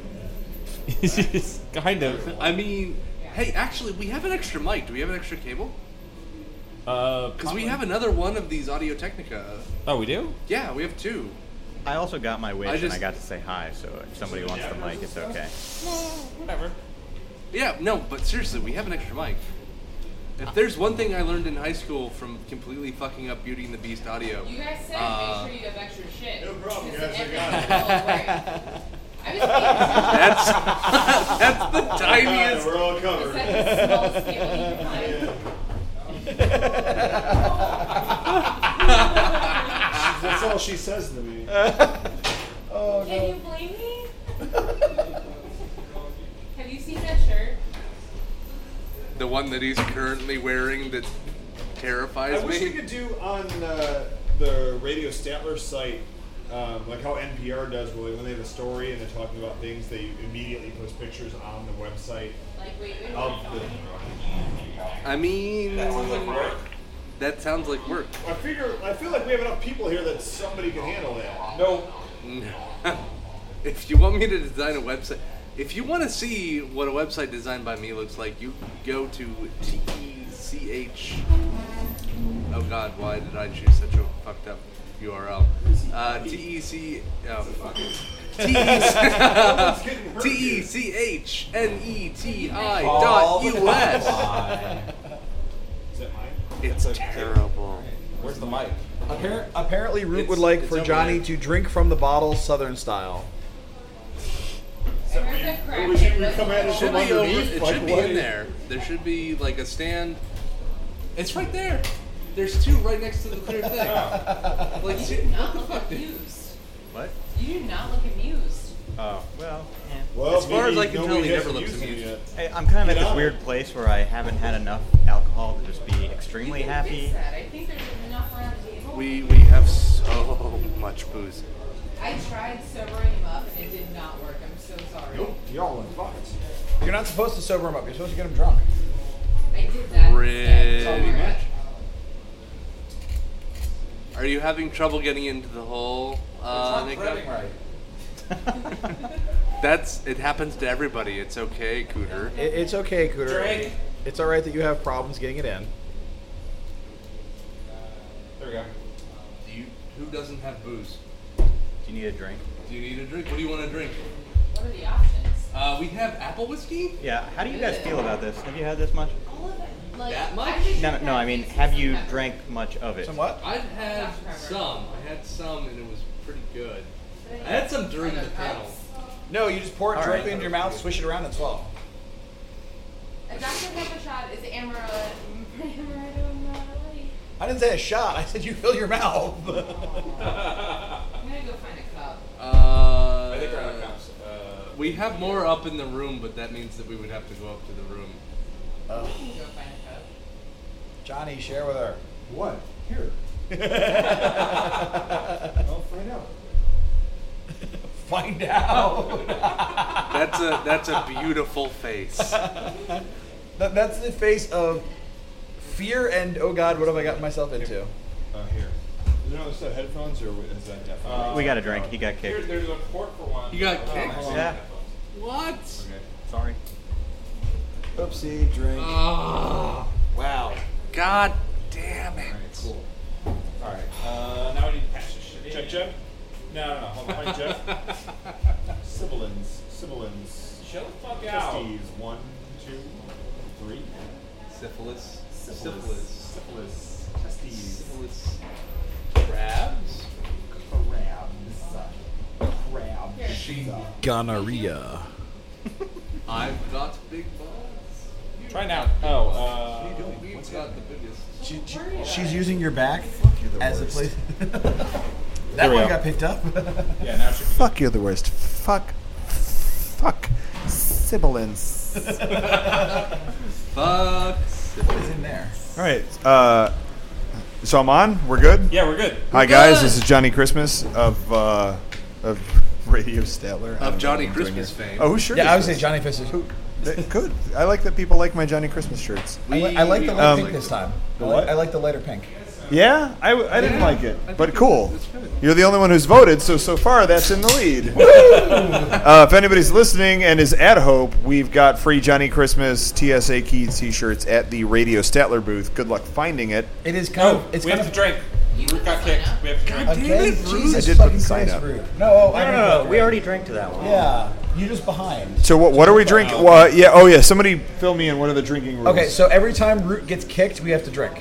Kind of. I mean, hey, actually, we have an extra mic. Do we have an extra cable? Uh, Because we have another one of these Audio Technica. Oh, we do? Yeah, we have two. I also got my wish I and just- I got to say hi, so if somebody wants the mic, it's okay. Whatever. Yeah, no, but seriously, we have an extra mic. If there's one thing I learned in high school from completely fucking up Beauty and the Beast audio, You guys said uh, make sure you have extra shit. No problem, because guys, I everyone's got all wearing- I was thinking, that's that's the Alright, tiniest. we're all is covered. that the smallest cable you can find? That's all she says to me. Oh Can no. you blame me? Have you seen that shirt? The one that he's currently wearing that terrifies I wish we me. could do on uh, the Radio Statler site, um, like how N P R does, where when they have a story and they're talking about things, they immediately post pictures on the website Like, wait, wait, of wait. the. I mean, That sounds like work. that sounds like work. I figure, I feel like we have enough people here that somebody can handle that. No. If you want me to design a website, if you want to see what a website designed by me looks like, you go to T E C H. Oh God, why did I choose such a fucked up U R L? Uh, T E C. Oh fuck. T E C H N E T I dot U S. Is that mine? It's terrible. Where's the mic? Appar- apparently, Root It's- would like it's for over Johnny there. to drink from the bottle, Southern style. I heard that Or crack would you it was come at It us should from be over. underneath? It Like, should be what in is- there. There should be like a stand. It's right there. There's two right next to the clear thing. Like, You see- do not look amused. What? You do not look amused. Oh, well, eh. Well, As far as maybe I can tell, nobody he never hasn't looks used them amused. yet. Hey, I'm kind of at Get this on weird it. place where I haven't had enough alcohol to just be extremely You can happy. fix that. I think there's enough around the table. We we have so much booze. I tried sobering him up and it did not work. I'm so sorry. Nope, y'all in fucks. You're not supposed to sober him up. You're supposed to get him drunk. I did that. Pretty instead. much. Are you having trouble getting into the hole, uh, Nico? That's it. Happens to everybody. It's okay, Cooter. It, it's okay, Cooter. Drink. It's all right that you have problems getting it in. There we go. Do you? Who doesn't have booze? Do you need a drink? Do you need a drink? What do you want to drink? What are the options? Uh, we have apple whiskey. Yeah, how do you guys feel about this? Have you had this much? All of it. Like, That much? I just No, no, no, I mean, used have some you pepper. drank much of it? Somewhat. I've had Doctor Pepper. some. I had some, and it was pretty good. But I had some during Are the there panel. cups? No, you just pour it All directly right. into your mouth, swish it around, and swallow. A Doctor Pepper shot is Amaretto. Amaretto Melody. I didn't say a shot. I said you fill your mouth. I'm gonna go find a cup. Uh, I think we're out of cups. Uh, We have more up in the room, but that means that we would have to go up to the room. Oh. I'm gonna go find a cup. Johnny, share with her. What? Here. I'll find out. Find out. That's a that's a beautiful face. That, that's the face of fear and, oh God, what have I gotten myself into? Uh, here. Is there another set of headphones, or is that definitely? We got a drink. He got Here, kicked. there's a port for one. You got Oh, kicked? hold on. Yeah. What? Okay. Sorry. Oopsie, drink. Oh, Wow. God damn it! Alright, cool. All right. Uh, now we need to patch this shit. Check, check. No, no, no. Hold on. Hi, Jeff. Sibilance. Sibilance. Shut the fuck out. Testes. One, two, three. Syphilis. Syphilis. Syphilis. Testes. Syphilis. Crabs. Crabs. Crabs. She gonorrhea. I've got big balls. Try now. Oh, uh, We've got the biggest. She, she, she's using your back the as a worst. place. that There we one go. got picked up. yeah, now she Fuck, you're the worst. Fuck. Fuck. Sibilance. Fuck. What is in there? All right. Uh, so I'm on. We're good. Yeah, we're good. Hi We're guys. good. This is Johnny Christmas of uh, of Radio Statler. I don't know Of Johnny what I'm doing Christmas here. fame. Oh, whose shirt? Yeah, is I would this? say Johnny Fish is who. Good. I like that people like my Johnny Christmas shirts. I, li- I like the light Um, pink this time. I the like, what? I like the lighter pink. Yeah, I, I didn't Yeah, like it, I but think cool. it's good. You're the only one who's voted, so so far that's in the lead. uh, if anybody's listening and is at Hope, we've got free Johnny Christmas T S A Key T-shirts at the Radio Statler booth. Good luck finding it. It is kind No, of. It's we kind have of to drink. Root got kicked. We have to drink. Again, it, Rude. Jesus I did put fucking the sign Christ, up. Rude. No, oh, I No, no, didn't no. vote We right. already drank to that one. Yeah, you're just behind. So what what are we drinking? Well, yeah, oh yeah. Somebody fill me in. What are the drinking rules? Okay, so every time Root gets kicked, we have to drink.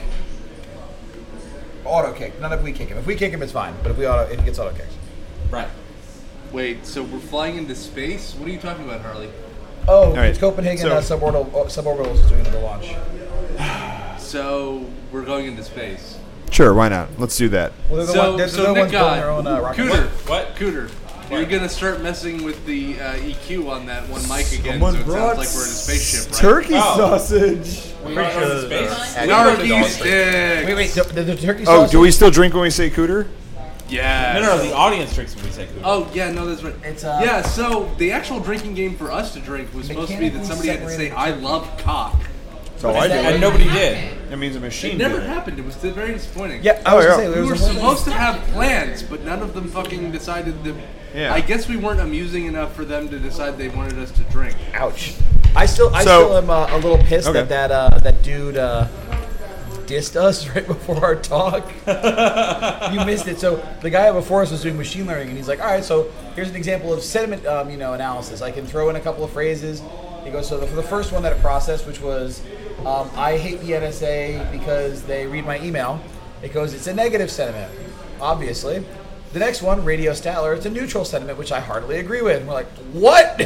Auto kick. None if we kick him. If we kick him, it's fine. But if we auto, if he gets auto kicked. Right. Wait, so we're flying into space? What are you talking about, Harley? Oh, right, it's Copenhagen so- uh, suborbital uh, suborbitals is doing another launch. So we're going into space. Sure, why not? Let's do that. Well, they're the, So, one, they're so the Nick ones building God, their own uh, rocket. Cooter, What? Cooter, you're gonna start messing with the uh, E Q on that one mic again, Someone so it brought sounds like we're in a spaceship, right? Turkey Oh. sausage. We Pretty are sure going to those space. are We are Narky going to sticks. Wait, wait, the, the, the turkey Oh, sausage? do we still drink when we say cooter? Yeah. No, no, no, the audience drinks when we say cooter. Oh yeah, no, that's right. It's, uh, yeah, so the actual drinking game for us to drink was supposed to be that somebody had to say, "I love cock." So I do. And nobody did. That means a machine. It never did it. happened. It was very disappointing. Yeah, I Oh, was yeah. gonna say We there were was a whole supposed to have plans, but none of them fucking decided to. Yeah. I guess we weren't amusing enough for them to decide they wanted us to drink. Ouch. I still, I So- still am uh, a little pissed Okay. that that uh, that dude uh, dissed us right before our talk. You missed it. So the guy before us was doing machine learning, and he's like, "All right, so here's an example of sentiment, um, you know, analysis. I can throw in a couple of phrases." He goes, "So the, for the first one that it processed, which was, um, I hate the N S A because they read my email." It goes, "It's a negative sentiment, obviously." The next one, Radio Statler, it's a neutral sentiment, which I heartily agree with. And we're like, what?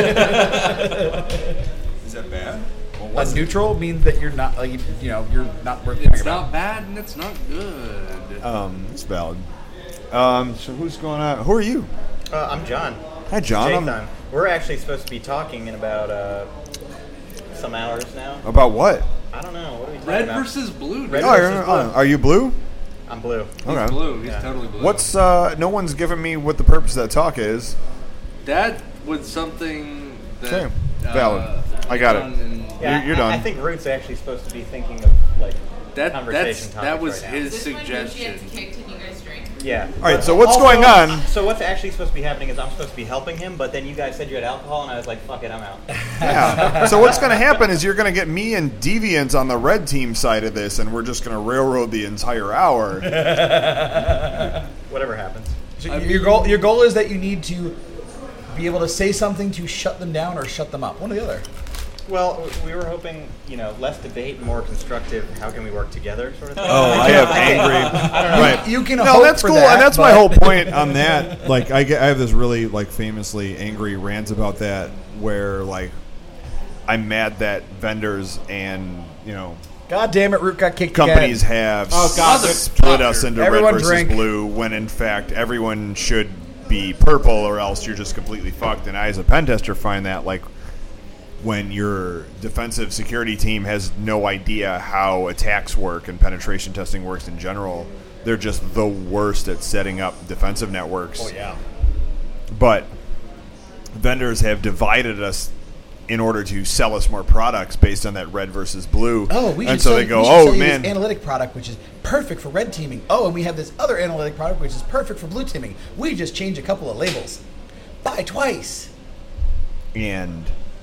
Is that bad? A neutral means that you're not, like, you know, you're not worth caring It's about. not bad and it's not good. Um, it's valid. Um, so who's going on? Who are you? Uh, I'm John. Hi, John. I'm- Jathan. We're actually supposed to be talking in about uh, some hours now. About what? I don't know. What are we talking Red about? versus blue. Red dude. Oh, versus you're- blue. oh, are you blue? I'm blue. He's Okay. blue. He's Yeah. totally blue. What's uh? No one's given me what the purpose of that talk is. that? Was something that. Okay. Valid. uh, I got it. John and- Yeah, You're- you're I, done. I think Root's actually supposed to be thinking of like That conversation that's topics that was right now. his Is this when Yoshi suggestion. gets kicked and you guys drink? Yeah. All right. But So what's also- going on? So what's actually supposed to be happening is I'm supposed to be helping him, but then you guys said you had alcohol, and I was like, "Fuck it, I'm out." Yeah. So what's going to happen is you're going to get me and Deviants on the red team side of this, and we're just going to railroad the entire hour. Whatever happens. So I your mean- goal, your goal is that you need to be able to say something to shut them down or shut them up. One or the other. Well, we were hoping, you know, less debate, more constructive. How can we work together, sort of thing. Oh, I have angry. Right. You can No, hope that's for cool, that, and that's my but- whole point on that. Like, I, get, I have this really like famously angry rant about that, where like I'm mad that vendors and you know God damn it, Root got kicked companies again. have Oh, God, s- that's split us into Everyone red versus drink. blue, when in fact everyone should be purple, or else you're just completely fucked. And I, as a pen tester, find that like when your defensive security team has no idea how attacks work and penetration testing works in general, they're just the worst at setting up defensive networks. Oh yeah. But vendors have divided us in order to sell us more products based on that red versus blue. Oh, we should and so sell, they go, we should oh sell you man, this analytic product which is perfect for red teaming. Oh, and we have this other analytic product which is perfect for blue teaming. We just change a couple of labels. Buy twice. and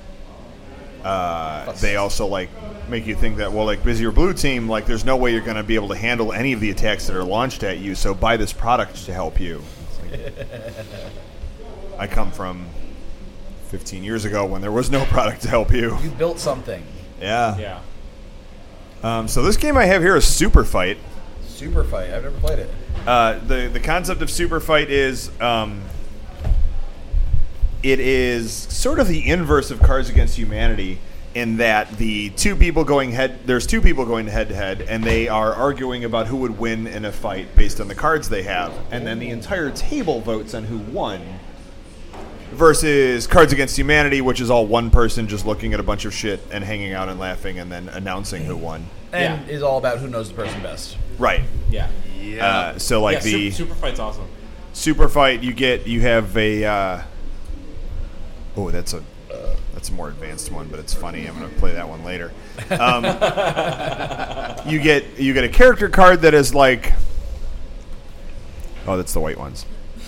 uh, they also like make you think that, well, like busy or blue team, like there's no way you're going to be able to handle any of the attacks that are launched at you. So buy this product to help you. It's like, I come from fifteen years ago when there was no product to help you. You built something. Yeah. Yeah. Um, so this game I have here is Super Fight. Super fight. I've never played it. Uh, the the concept of Super Fight is um, it is sort of the inverse of Cards Against Humanity in that the two people going head there's two people going head to head, and they are arguing about who would win in a fight based on the cards they have, and then the entire table votes on who won. Versus Cards Against Humanity, which is all one person just looking at a bunch of shit and hanging out and laughing and then announcing who won. And Yeah. is all about who knows the person best. Right. Yeah. Yeah. Uh, so like yeah, the super, super fight's awesome. super fight, you get you have a uh, oh that's a uh, that's a more advanced one, but it's funny. I'm going to play that one later. Um, you get you get a character card that is like oh that's the white ones.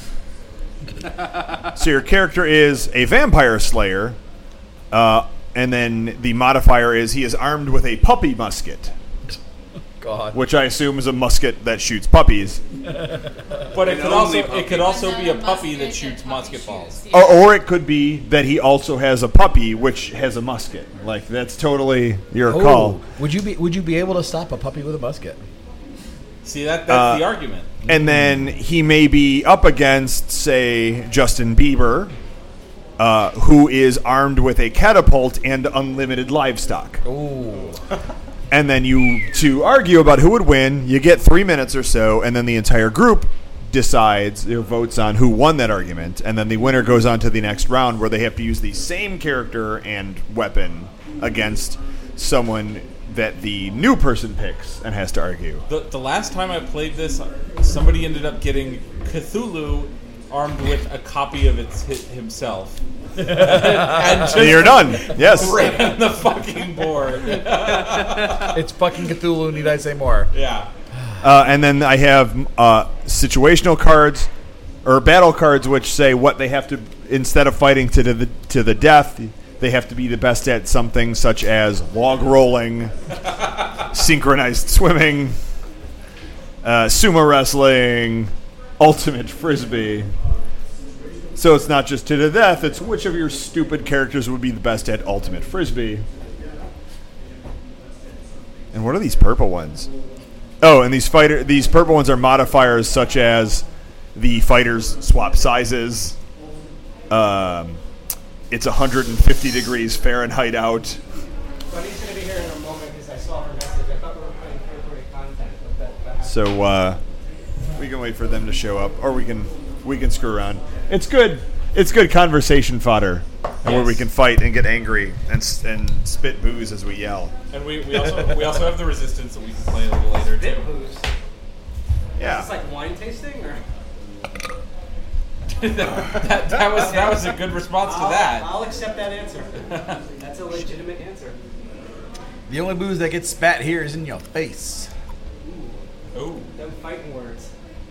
So your character is a vampire slayer, uh, and then the modifier is he is armed with a puppy musket. God. Which I assume is a musket that shoots puppies. But it could also it could also be a puppy that shoots musket balls. Or, or it could be that he also has a puppy which has a musket. Like that's totally your Oh, call. Would you be Would you be able to stop a puppy with a musket? See that that's Uh, the argument. And then he may be up against, say, Justin Bieber, uh, who is armed with a catapult and unlimited livestock. Ooh. And then you, to argue about who would win, you get three minutes or so, and then the entire group decides, or votes on who won that argument, and then the winner goes on to the next round where they have to use the same character and weapon against someone that the new person picks and has to argue. The, the last time I played this, somebody ended up getting Cthulhu armed with a copy of it himself. and just You're done. Yes. ran the fucking board. It's fucking Cthulhu, need I say more? Yeah. Uh, and then I have uh, situational cards or battle cards which say what they have to, instead of fighting to the to the death, they have to be the best at something such as log rolling, synchronized swimming, uh, sumo wrestling, ultimate frisbee. So it's not just to the death, it's which of your stupid characters would be the best at ultimate frisbee. And what are these purple ones? Oh, and these fighter these purple ones are modifiers such as the fighters swap sizes. Um, it's one hundred fifty degrees Fahrenheit out. Bunny's going to be here in a moment because I saw her message. I thought we were playing third-party content, but that, that So uh, we can wait for them to show up, or we can we can screw around. It's good. It's good conversation fodder, and where we Yes. can fight and get angry and s- and spit booze as we yell. And we, we also we also have the resistance that we can play a little later too. Bit booze. Yeah. Is this like wine tasting or? that, that, that was that was a good response to I'll, that. I'll accept that answer. That's a legitimate answer. The only booze that gets spat here is in your face. Ooh. Them fighting words.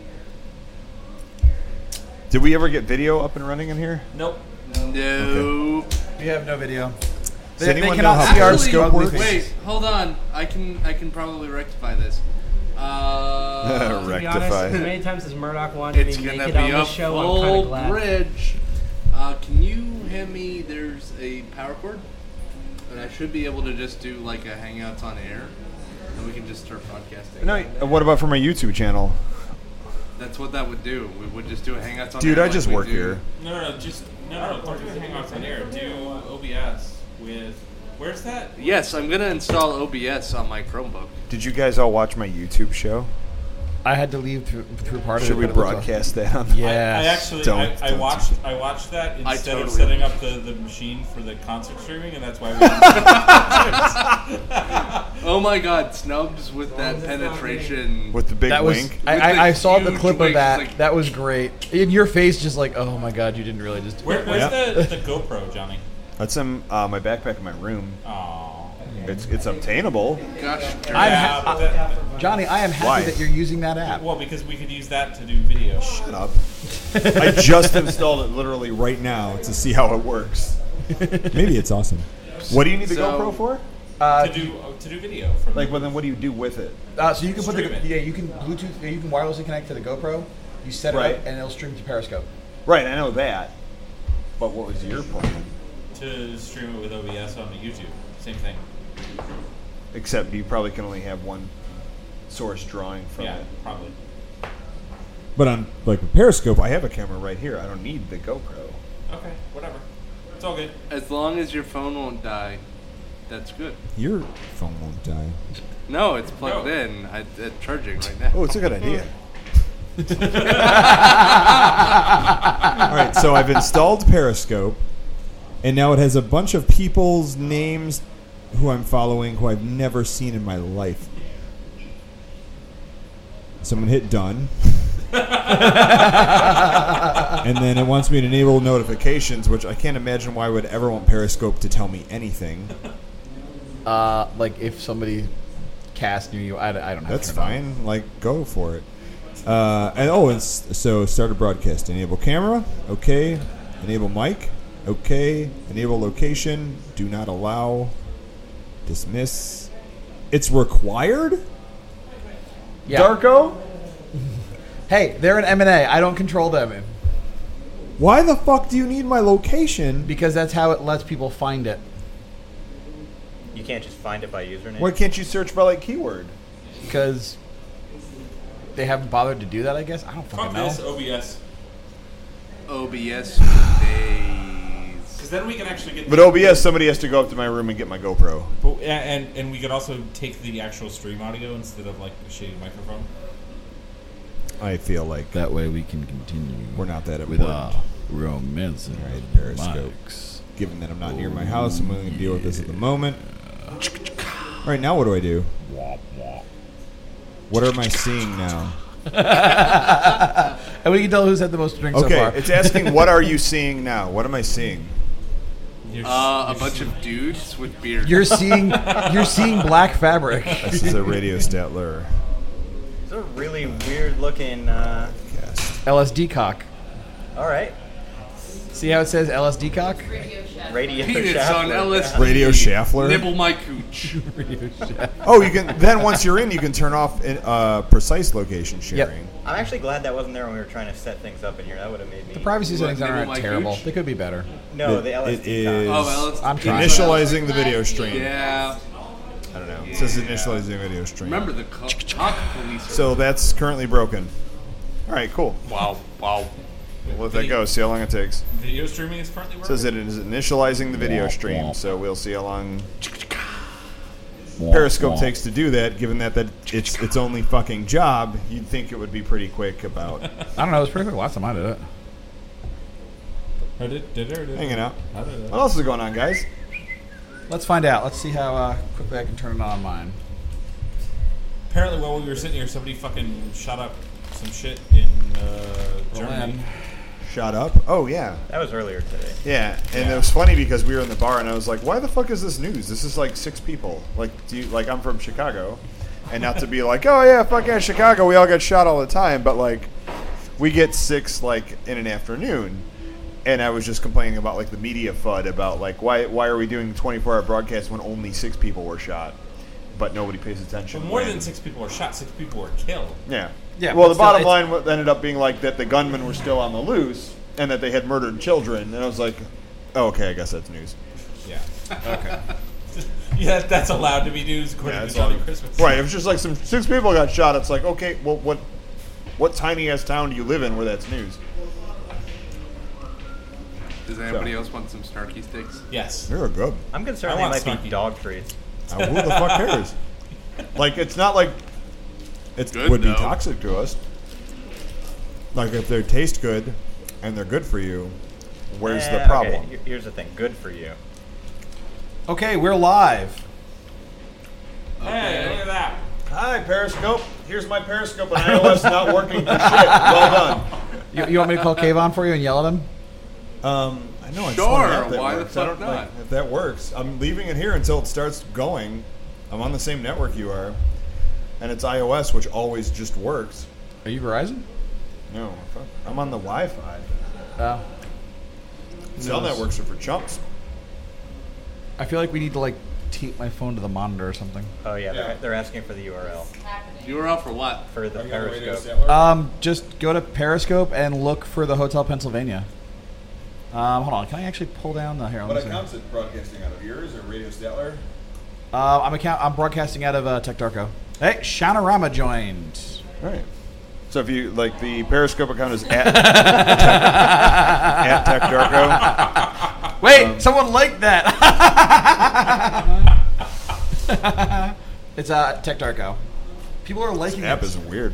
Did we ever get video up and running in here? Nope. No. We have no video. Does anyone know how Actually, Periscope works? Wait, hold on. I can I can probably rectify this. Uh, To be honest, Rectify. as many times as Murdoch wanted it's me to gonna make it on be a this show, I'm full kind of glad. bridge. Uh, can you hand me? There's a power cord, and I should be able to just do like a Hangouts on air, and we can just start podcasting. No. uh, What about for my YouTube channel? That's what that would do. We would just do a Hangouts on Dude, air. I like just we work do. here. No, no, no, just no, no, no. Don't do Hangouts on air. Do O B S with. Where's that? Yes, I'm gonna install O B S on my Chromebook. Did you guys all watch my YouTube show? I had to leave through, through part of it. Should we but it looks broadcast that on? I, Yes. I actually Don't- I, I don't. watched I watched that I instead of totally setting up watched. the, the machine for the concert streaming, and that's why we. Oh my God, Snubs with that penetration. With the big That was. wink? I, With the I, I saw the huge clip of wings, that. like- that was great. In your face, just like, oh my god, you didn't really just. Where, where's Yeah. the, the GoPro, Johnny? That's in uh, my backpack in my room. Oh. It's it's obtainable. Gosh, I'm Yeah, ha- but that- Johnny, I am happy Why? that you're using that app. well, because we could use that to do video. Shut up. I just installed it literally right now to see how it works. Maybe it's awesome. What do you need the So- GoPro for? Uh, to do to do video from Like, well, then what do you do with it? uh, so you can put the Stream it. yeah, you can Bluetooth, yeah, you can wirelessly connect to the GoPro. You set it Right. up, and it'll stream to Periscope. Right, I know that. But what was your plan? to stream it with O B S on YouTube. Same thing. Except you probably can only have one source drawing from Yeah, it. probably. But on like with Periscope, I have a camera right here. I don't need the GoPro. Okay, whatever. It's all good. As long as your phone won't die, that's good. Your phone won't die. No, it's plugged No. in. I, it's charging right now. Oh, it's a good idea. All right, so I've installed Periscope, and now it has a bunch of people's names who I'm following who I've never seen in my life. So I'm going to hit done. And then it wants me to enable notifications, which I can't imagine why I would ever want Periscope to tell me anything. Uh, like if somebody cast near you, I, I don't have That's to turn it on. fine. Like, go for it. Uh, and oh, it's, so start a broadcast. Enable camera. Okay. Enable mic. Okay. Enable location. Do not allow. Dismiss. It's required? Yeah. Darko? Hey, they're an M and A. I don't control them. Why the fuck do you need my location? Because that's how it lets people find it. You can't just find it by username. Why can't you search by like keyword? Because they haven't bothered to do that, I guess. I don't fucking Fuck know. this, O B S. O B S for days. Because then we can actually get... But O B S, somebody has to go up to my room and get my GoPro. But, yeah, and, and we could also take the actual stream audio instead of like a shitty microphone. I feel like That way we can continue. we're not that with important. our romance and Right, Periscope. mics. Given that I'm not near my house, I'm willing to deal with this at the moment. All right, now what do I do? What am I seeing now? And we can tell who's had the most drinks Okay, so far. it's asking, what are you seeing now? What am I seeing? You're, Uh, a you're bunch of dudes with beards. You're seeing you're seeing black fabric. This is a Radio Statler It's a really weird looking. Uh, cast. L S D cock. all right. See how it says L S D cock? Radio Shack. Radio Peanuts Shaft on look. L S D. Radio Schaffler. Nibble my cooch. Oh, you can then once you're in, you can turn off in, uh, precise location sharing. I'm actually glad that wasn't there when we were trying to set things up in here. That would have made me. The privacy What, settings nibble aren't my terrible. gooch? They could be better. No, It- the L S D. it card. is- Oh, L S D. I'm trying. Initializing the video stream. Yeah. I don't know. It says initializing video stream. Remember the co- cock police. are- So that's currently broken. All right, cool. Wow. Wow. We'll let that go. See how long it takes. video streaming is currently It working. says it is initializing the video stream, so we'll see how long Periscope takes to do that. Given that that it's its only fucking job, you'd think it would be pretty quick about I don't know. It was pretty quick. Last time I did it. Or did, did it or did it? hanging out. How did it? What else is going on, guys? Let's find out. Let's see how uh, quickly I can turn it on mine. Apparently, while we were sitting here, somebody fucking shot up some shit in uh, Germany. Berlin. Shut up. Oh yeah, That was earlier today. yeah. And it was funny because we were in the bar, and I was like, "Why the fuck is this news? This is like six people. Like, do you, like I'm from Chicago, and not to be like, oh yeah, fuck yeah, Chicago. We all get shot all the time, but like, we get six like in an afternoon." And I was just complaining about like the media F U D about like why why are we doing twenty-four hour broadcasts when only six people were shot, but nobody pays attention. But more when- than six people were shot, six people were killed. Yeah. Yeah, Well, but the still, bottom it's- line wa- ended up being like that the gunmen were still on the loose and that they had murdered children. And I was like, oh, okay, I guess that's news. Yeah. Okay. Yeah, that's allowed to be news according Yeah, to it's Johnny all- Christmas. Right. It was just like some six people got shot. It's like, okay, well, what what tiny ass town do you live in where that's news? Does anybody else want some snarky sticks? Yes. They're good. I'm concerned I they want might snarky. be dog treats. Uh, who the fuck cares? Like, it's not like it Good, would be though. toxic to us. Like, if they taste good and they're good for you, where's Eh, the okay, problem? here- Here's the thing. Good for you. Okay, we're live. Hey, look at that. Hi, Periscope. Here's my Periscope and iOS not working for shit. Well done. You, you want me to call Kayvon for you and yell at him? Um, I know. I just Sure, want an app that why the works. I fuck don't, like, not? if that works, I'm leaving it here until it starts going. I'm on the same network you are, and it's iOS, which always just works. Are you Verizon? No, fuck. I'm on the Wi-Fi. Oh. Cell networks are for chumps. I feel like we need to like tape my phone to the monitor or something. Oh yeah, Yeah. They're, they're asking for the U R L U R L for what? for the Are you on Radio Periscope. Statler? Um, just go to Periscope and look for the Hotel Pennsylvania. Um, hold on. Can I actually pull down the here? let What me see. account's it broadcasting out of? Yours or Radio Statler? Uh, I'm account. I'm broadcasting out of uh, Tech Darko. Hey, Shanorama joined. All right. So if you like, the Periscope account is at at Tech Darko. Wait, Um, someone liked that. It's uh, Tech Darko. People are liking This app it. is weird.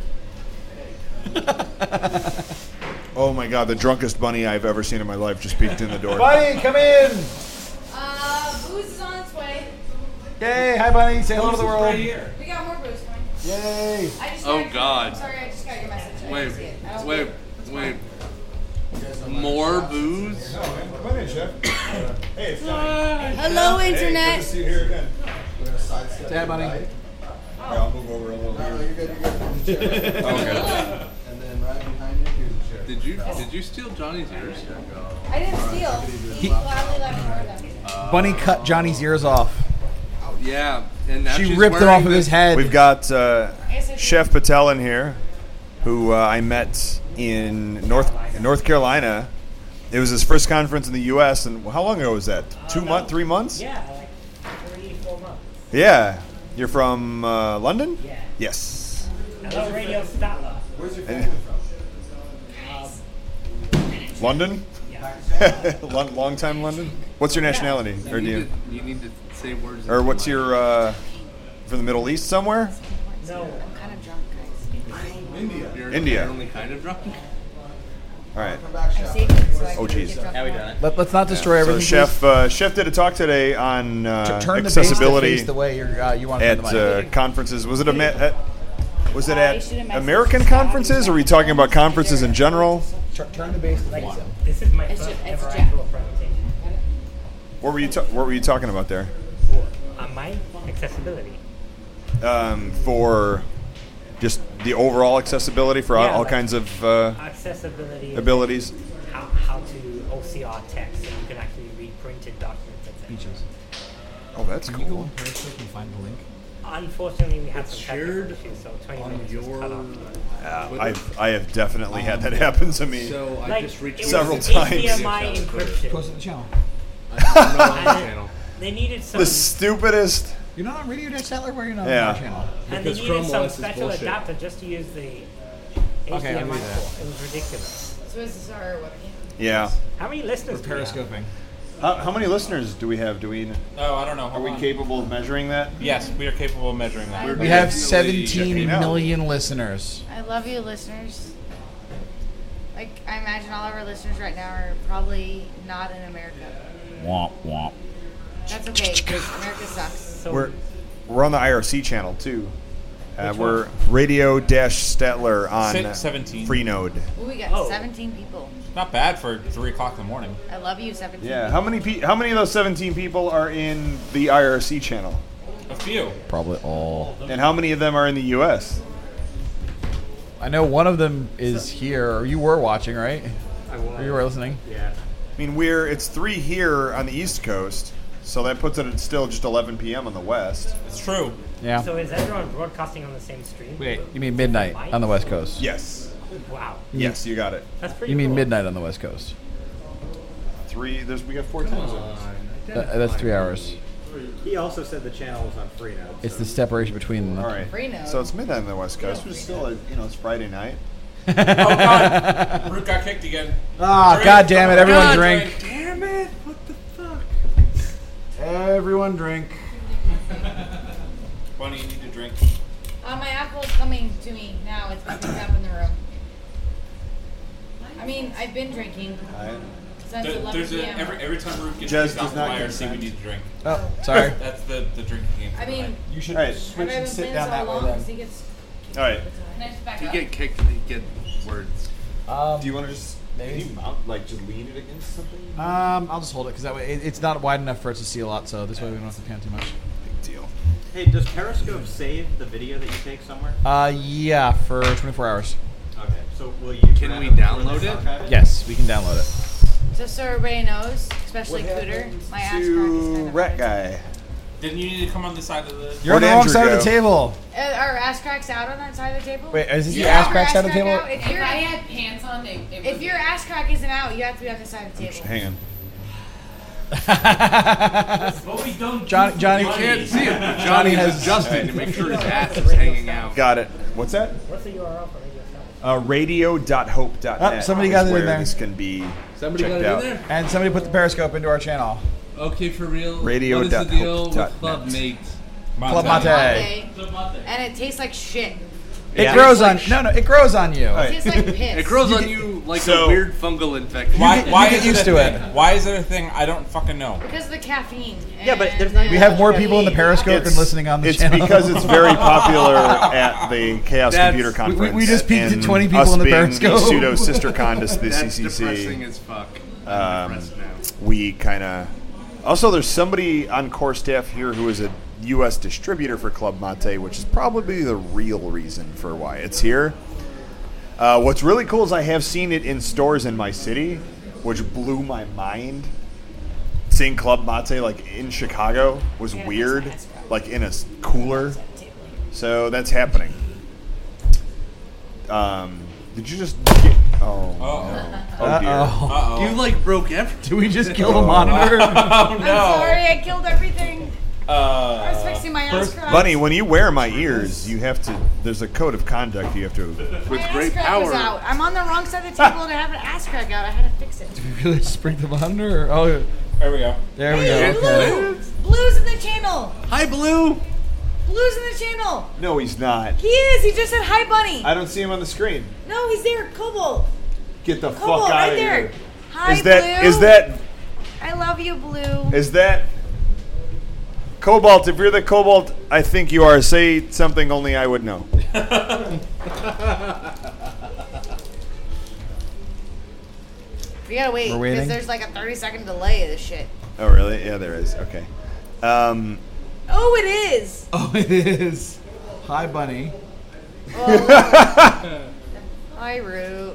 Oh my god, the drunkest bunny I've ever seen in my life just peeked in the door. Bunny, come in. Uh, booze is on its way. Yay, hi Bunny, say hello to the world. Right here. We got more booze coming. Yay. I just Oh, got- God. I'm sorry, I just got your message. I Wait, didn't see it. I don't wait, see it. wait. More booze? No, man. Come in, Chef. Uh, hey, it's Johnny. Hello, Hey, Internet. good to see you here again. Say hi, Bunny. All right, I'll move over a little here. Okay. And then right behind you, here's a chair. Did you did you steal Johnny's ears? I didn't steal. He gladly let me wear them. Bunny cut Johnny's ears off. Yeah, and now She she's ripped them wearing off of the- his head. We've got uh, Chef Patel in here, who uh, I met in North North Carolina. It was his first conference in the U S and how long ago was that? Two months, three months? Yeah, like three, four months. Yeah. You're from uh, London? Yeah. Yes. Hello, Radio Statler. Where's your And- family from? London? Yeah. Long, long time London? What's your nationality? You Or do need, you, to, you need to say words. or into what's the mic. your uh, from the Middle East somewhere? No. I'm kind of drunk, guys. India. You're, India. You're only kind of drunk. All right. Come back, I Chef. saved it so I Oh, can geez. get drunk. Now we more. done it. Let, let's not destroy So everything. Chef uh, Chef did a talk today on uh, please. Turn the accessibility base to face the way you're, uh, you want to at turn the mic. uh, conferences. Was it a at, was it Uh, you should have at messaged American us. conferences, or were you talking about conferences in general? Tur- turn the base to Like, face him. this is my It's first ju- it's ever Jack. actual presentation. What were you ta- What were you talking about there? On my accessibility. Um, for just the overall accessibility for all, Yeah, all like- kinds of uh, Accessibility. abilities. How, how to O C R text so you can actually read printed documents, et cetera. Beaches. Oh, that's Can you go cool. on Periscope and find the link? Unfortunately, we had It's some technical shared issues, so twenty on minutes was cut your- off. Uh, I've I have definitely had that happen to me. So I Like, just reached it Several was times. H D M I encryption. Post it in the channel. I'm not on the And channel. They needed some, The stupidest. You're not on Radio Dash Statler? Where are you not Yeah. on our channel? and they Because needed Chrome some O S is special bullshit. adapter just to use the Okay, H D M I I'll do that. port. It was ridiculous. So is this our webcam? Yeah. How many listeners We're do we have? periscoping. How, how many listeners do we have? Do we Oh, I don't know. are Hold we on. capable of measuring that? Yes, we are capable of measuring that. We're We have definitely seventeen checking out. million listeners. I love you, listeners. Like, I imagine all of our listeners right now are probably not in America. Womp womp. That's okay, because America sucks. So We're we're on the I R C channel too. Uh, Which we're Radio Dash Statler on Se- seventeen. Freenode. Ooh, we got Oh. seventeen people. Not bad for three o'clock in the morning. I love you, seventeen. Yeah. How many pe- How many of those seventeen people are in the I R C channel? A few. Probably all. And how many of them are in the U S? I know one of them is here. Or you were watching, right? I Or you were listening. Yeah. I mean, we're it's three here on the East Coast, so that puts it at still just eleven p.m. on the West. It's true. Yeah. So is everyone broadcasting on the same stream? Wait, you mean midnight on the West Coast? Yes. Wow. Yes, you got it. That's pretty You mean cool. midnight on the West Coast? Three. There's we got four time zones. That, that's three hours. He also said the channel was on Freenode. It's the separation between them. All right. Freenode. So it's midnight on the West Coast, which is still a, you know it's Friday night. Oh God! Root got kicked again. Ah, Drink. God damn it! Everyone God, drink. Damn it! What the fuck? Everyone drink. Bunny, you need to drink. Uh, my alcohol's coming to me now. It's been picked up in the room. I mean, I've been drinking since There- eleven there's a p.m. every every time Root gets Jez kicked does off the not I R C, we consent. need to drink. Oh, sorry. That's the the drinking game. for I the mean, night. You should All right. switch I've and been sit so down that way long then. 'cause he gets. All right. Can I just back If you up? get kicked, you get words. Um, Do you want to just maybe? can you mount, like just lean it against something? Um, I'll just hold it because that way it, it's not wide enough for us to see a lot. So this way we don't have to pan too much. Big deal. Hey, does Periscope save the video that you take somewhere? Uh, yeah, for twenty-four hours. Okay, so will you? Can grab we it for download this it? archive? Yes, we can download it. Just so everybody knows, especially What Cooter, happened my ass crack is to kind of Rat hard. Guy? Didn't you need to come on the side of the? You're on Where'd the wrong Andrew side of go? the table. Uh, are ass cracks out on that side of the table? Wait, is this You your have ass your crack side of the crack table? out? If, If your I had pants on, it, it if would your ass crack isn't out, you have to be on the side of the table. Hang on. What we don't Johnny, Johnny, You can't see it, but Johnny Johnny has is adjusting to make sure his ass is hanging out. Got it. What's that? What's the U R L for Radio Statler? Uh, radio dot hope dot net. Oh, somebody is got it in where there. This can be Somebody checked got it out. in there? And somebody put the Periscope into our channel. Okay, for real. Radio What is the dot deal hope dot with Club net. Mate? Club Mate. And it tastes like shit. It Yeah. grows It's on like no no. It grows on you. It tastes like piss. It grows You on get- you like So- a weird fungal infection. Why, get- you why get is used it a to thing? it. Why is it a thing? I don't fucking know. Because of the caffeine. Yeah, but and there's not- the We have more people in the caffeine. Periscope It's- than listening on the it's channel. because it's very popular at the Chaos That's- Computer we- Conference. we just peaked at and twenty people us in the being Periscope. The pseudo sister con to the That's C C C. depressing as fuck. I'm Um, depressed now. we kind of. Also, there's somebody on core staff here who is a U S distributor for Club Mate, which is probably the real reason for why it's here. Uh, what's really cool is I have seen it in stores in my city, which blew my mind. Seeing Club Mate like in Chicago was weird, like in a s- cooler. So that's happening. Um, did you just get? Oh, no. Oh dear. Uh-oh. You like broke everything. Do we just kill the monitor? Oh I'm no. sorry, I killed everything. I was Uh, fixing my ass crack. Bunny, when you wear my ears, you have to. There's a code of conduct you have to. With My ass great crack was power. out. I'm on the wrong side of the table and I have an ass crack out. I had to fix it. Did we really just break the monitor? Or, oh, there we go. there we Hey, go. Blue! Okay. Blue's in the channel. Hi, Blue. Blue's in the channel. No, he's not. He is. He just said hi, Bunny. I don't see him on the screen. No, he's there. Cobalt. Get the Cobalt, fuck out right of there. here. Hi, Is that Blue. is that I love you, Blue. is that Cobalt? If you're the Cobalt, I think you are. Say something only I would know. We gotta wait We're waiting? because there's like a thirty second delay of this shit. Oh, really? Yeah, there is. Okay. Um, Oh, it is. Oh, it is. Hi, Bunny. Hi, Root.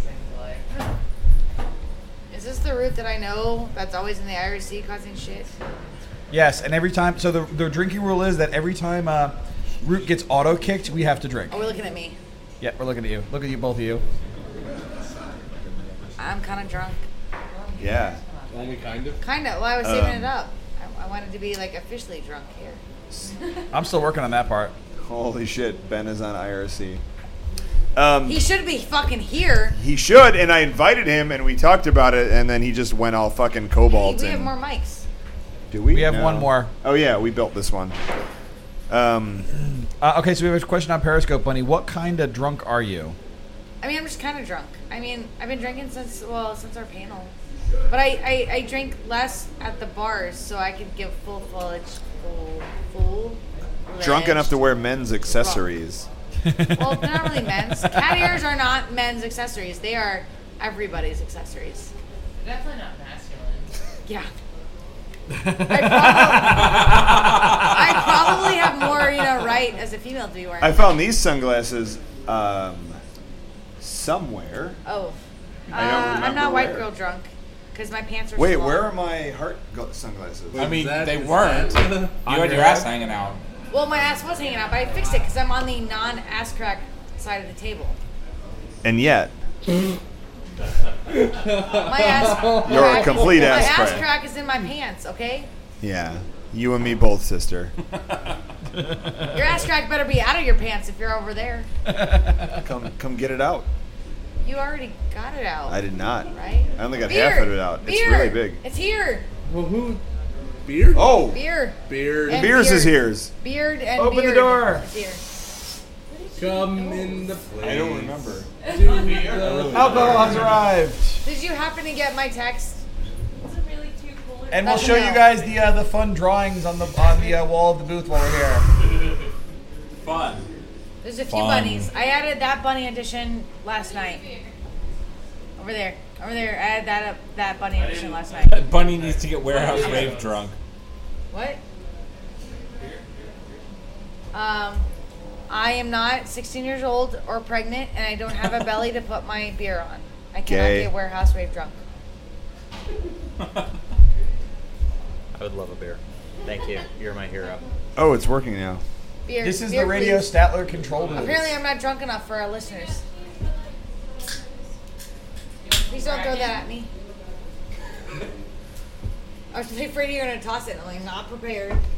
Is this the Root that I know that's always in the I R C causing shit? Yes, and every time. So the the drinking rule is that every time uh, Root gets auto kicked, we have to drink. Oh, we're looking at me. Yeah, we're looking at you. Look at you, both of you. I'm kind of drunk. yeah. Only kind of. Kind of. Well, I was saving Um, it up. I, I wanted to be like officially drunk here. I'm still working on that part. Holy shit! Ben is on I R C. Um, He should be fucking here. he should, and I invited him, and we talked about it, and then he just went all fucking Hey, Cobalt. we have and, more mics. do we? We have No. one more. Oh yeah, we built this one. Um, Uh, okay, so we have a question on Periscope, Bunny. What kind of drunk are you? I mean, I'm just kind of drunk. I mean, I've been drinking since, well, since our panel. But I, I, I drink less at the bars so I could give full fledged, full, full drunk enough to wear men's accessories. Well, they're not really men's. Cat ears are not men's accessories. They are everybody's accessories. Definitely not masculine. Yeah. I, probably, I probably have more, you know, right as a female to be wearing. I found these sunglasses um, somewhere. Oh. I don't Uh, I'm remember not white where. girl drunk because my pants are Wait, small. where are my heart gl- sunglasses? I mean, that- they is weren't. that- You on had your your ass head? hanging out. Well, my ass was hanging out, but I fixed it because I'm on the non-ass crack side of the table. And yet, My ass You're a crack- complete ass My ass crack. crack is in my pants, okay? yeah, you and me both, sister. Your ass crack better be out of your pants if you're over there. Come, come get it out. You already got it out. I did not. Right? I only got Beer. half of it out. It's Beer. really big. It's here. Well, who? Beer? Oh, Beer. Beer. And beers is beard. here's. Beard and Open the beard door. is here. Come in the place. I don't remember. Do the Alcohol has arrived. Did you happen to get my text? Is it really too cool? And we'll That's show a you no. guys the uh, the fun drawings on the on the uh, wall of the booth while we're here. Fun. There's a few Fun. bunnies. I added that bunny edition last night. Over there. Over there. I added that up, that bunny edition last night. Bunny needs to get warehouse rave drunk. What? Um, I am not sixteen years old or pregnant, and I don't have a belly to put my beer on. I cannot Gay. get warehouse rave drunk. I would love a beer. Thank you. You're my hero. Oh, it's working now. Beer. This is beer, the Radio please. Statler control booth. Apparently, I'm not drunk enough for our listeners. Please don't throw that at me. I was afraid you were gonna toss it. I'm like, not prepared.